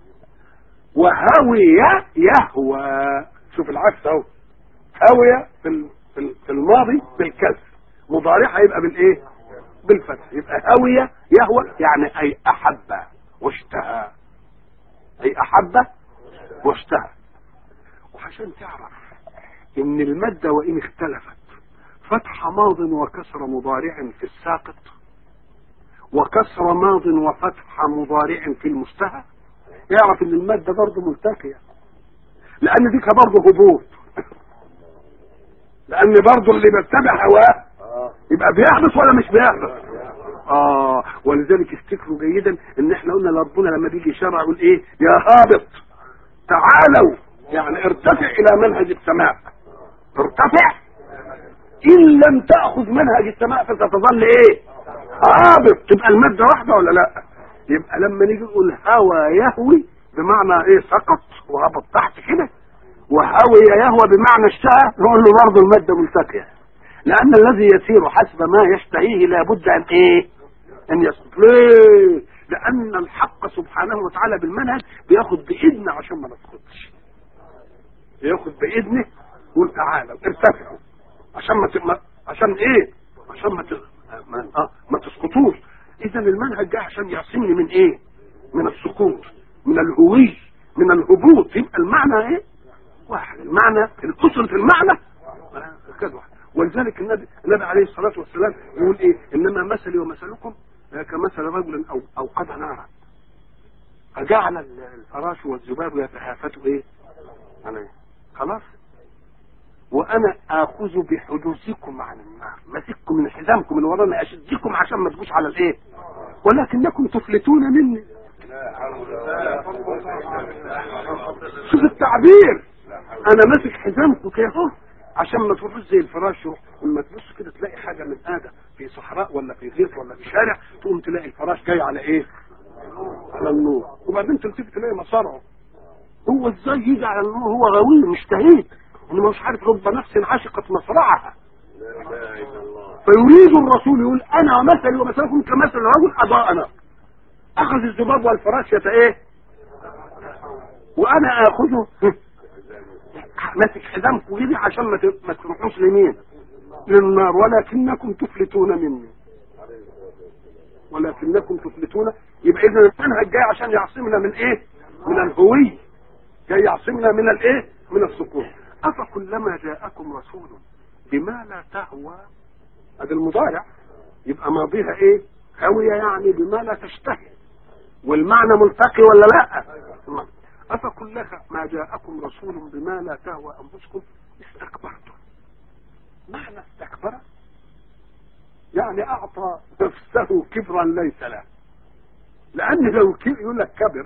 وهوية يهوى، شوف العكس اهو، هوية في الماضي بالكسر، مضارعها يبقى بالايه بالفتح، يبقى هوية يهوى يعني اي احب واشتهى، اي احب واشتهى. وعشان تعرف ان المادة وان اختلفت فتح ماض وكسر مضارع في الساقط وكسر ماض وفتح مضارع في المشتهى، يعرف ان المادة برضه ملتقية، لان ديك برضه هبوط، لان برضه اللي بيتبع هواه يبقى بيحبط ولا مش بيحبط. ولذلك افتكروا جيدا ان احنا قلنا لربنا لما بيجي يشرع يقول ايه يا هابط تعالوا، يعني ارتفع الى منهج السماء، ارتفع ان لم تأخذ منهج السماء فستظل ايه هابط، تبقى المادة واحدة ولا لا؟ يبقى لما نيجي نقول هوى يهوي بمعنى ايه سقط وهبط تحت كده، وهوي يهوى بمعنى اشتهى، نقول له برضه المادة ملتقية، لان الذي يسير حسب ما يشتهيه لابد ان ايه ان يسقط. ليه؟ لان الحق سبحانه وتعالى بالمنهج بياخد باذنه عشان ما نسقطش، بياخد باذنه يقول تعالى ارتفعوا عشان عشان ايه عشان ما تسقطوش. اذا المنهج جاء عشان يعصمني من ايه من السقوط، من الهوي، من الهبوط. يبقى المعنى ايه واحد، المعنى القصر المعنى كذا واحد. ولذلك النبي عليه الصلاة والسلام يقول ايه انما مثلي ومثلكم كمثل رجل اوقد نارا فجعل الفراش والذباب يتهافتوا ايه عليه، خلاص، وانا اخذ بحدوثكم عن النار، ماسككم من حزامكم اللي ورانا اشدكم عشان ما تجوش على الايه، ولكنكم تفلتون مني. شوف التعبير، انا ماسك حزامكم كده اهو عشان ما تروحوش زي الفراش، ولما تبص كده تلاقي حاجه من ادم في صحراء ولا في غيط ولا في شارع، تقوم تلاقي الفراش جاي على ايه؟ على النور، وبعدين تلتفت تلاقي مصارعه. هو ازاي يجي على النور؟ هو غوي مجتهد، انه مش عارف رب نفس عاشقة مصرعها. فيريد الرسول يقول انا مثلي ومثلكم كمثل رجل اضاءنا، اخذ الذباب والفراش ايه، وانا اخذه ماسك حزامكم كده عشان ما تروحوش لمين؟ للنار، ولكنكم تفلتون مني، ولكنكم تفلتون. يبقى اذا المنهج جاي عشان يعصمنا من ايه؟ من الهوية، جاي يعصمنا من الايه؟ من السقوط. افكلما جاءكم رسول بما لا تهوى، هذا المضارع يبقى ماضيها ايه؟ هوية، يعني بما لا تشتهي، والمعنى ملتقي ولا لا؟ افكلما جاءكم رسول بما لا تهوى انفسكم استكبرتم. معنى استكبر يعني اعطى نفسه كبرا ليس له، لان لو يقول لك كبر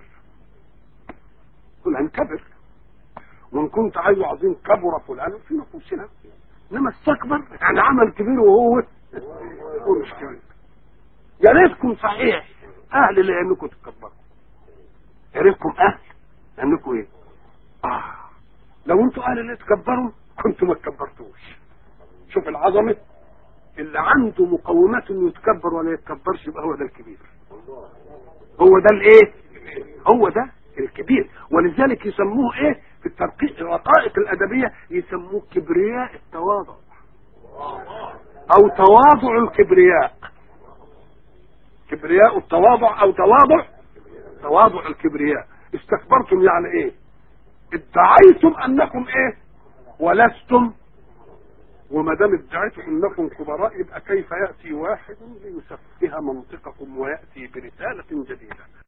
فلان كبر، وان كنت عايز عظيم كبر فلان في نفوسنا، انما استكبر يعني عمل كبير وهو مش كبير. يا ريتكم صحيح اهل لانكم تكبروا، يا ريتكم اهل لانكم ايه؟ لو انتوا اهل اللي تكبروا كنتوا ما تكبرتوش. شوف العظمه، اللي عنده مقومات انه يتكبر ولا يتكبرش يبقى هو ده الكبير، هو ده الايه؟ هو ده الكبير. ولذلك يسموه ايه في الترقيق الرقائق الادبيه؟ يسموه كبرياء التواضع او تواضع الكبرياء. كبرياء التواضع او تواضع الكبرياء. استكبرتم يعني ايه؟ ادعيتم انكم ايه ولستم، وما دام ادعيتم انكم كبراء يبقى كيف ياتي واحد ليسفه منطقكم وياتي برساله جديده؟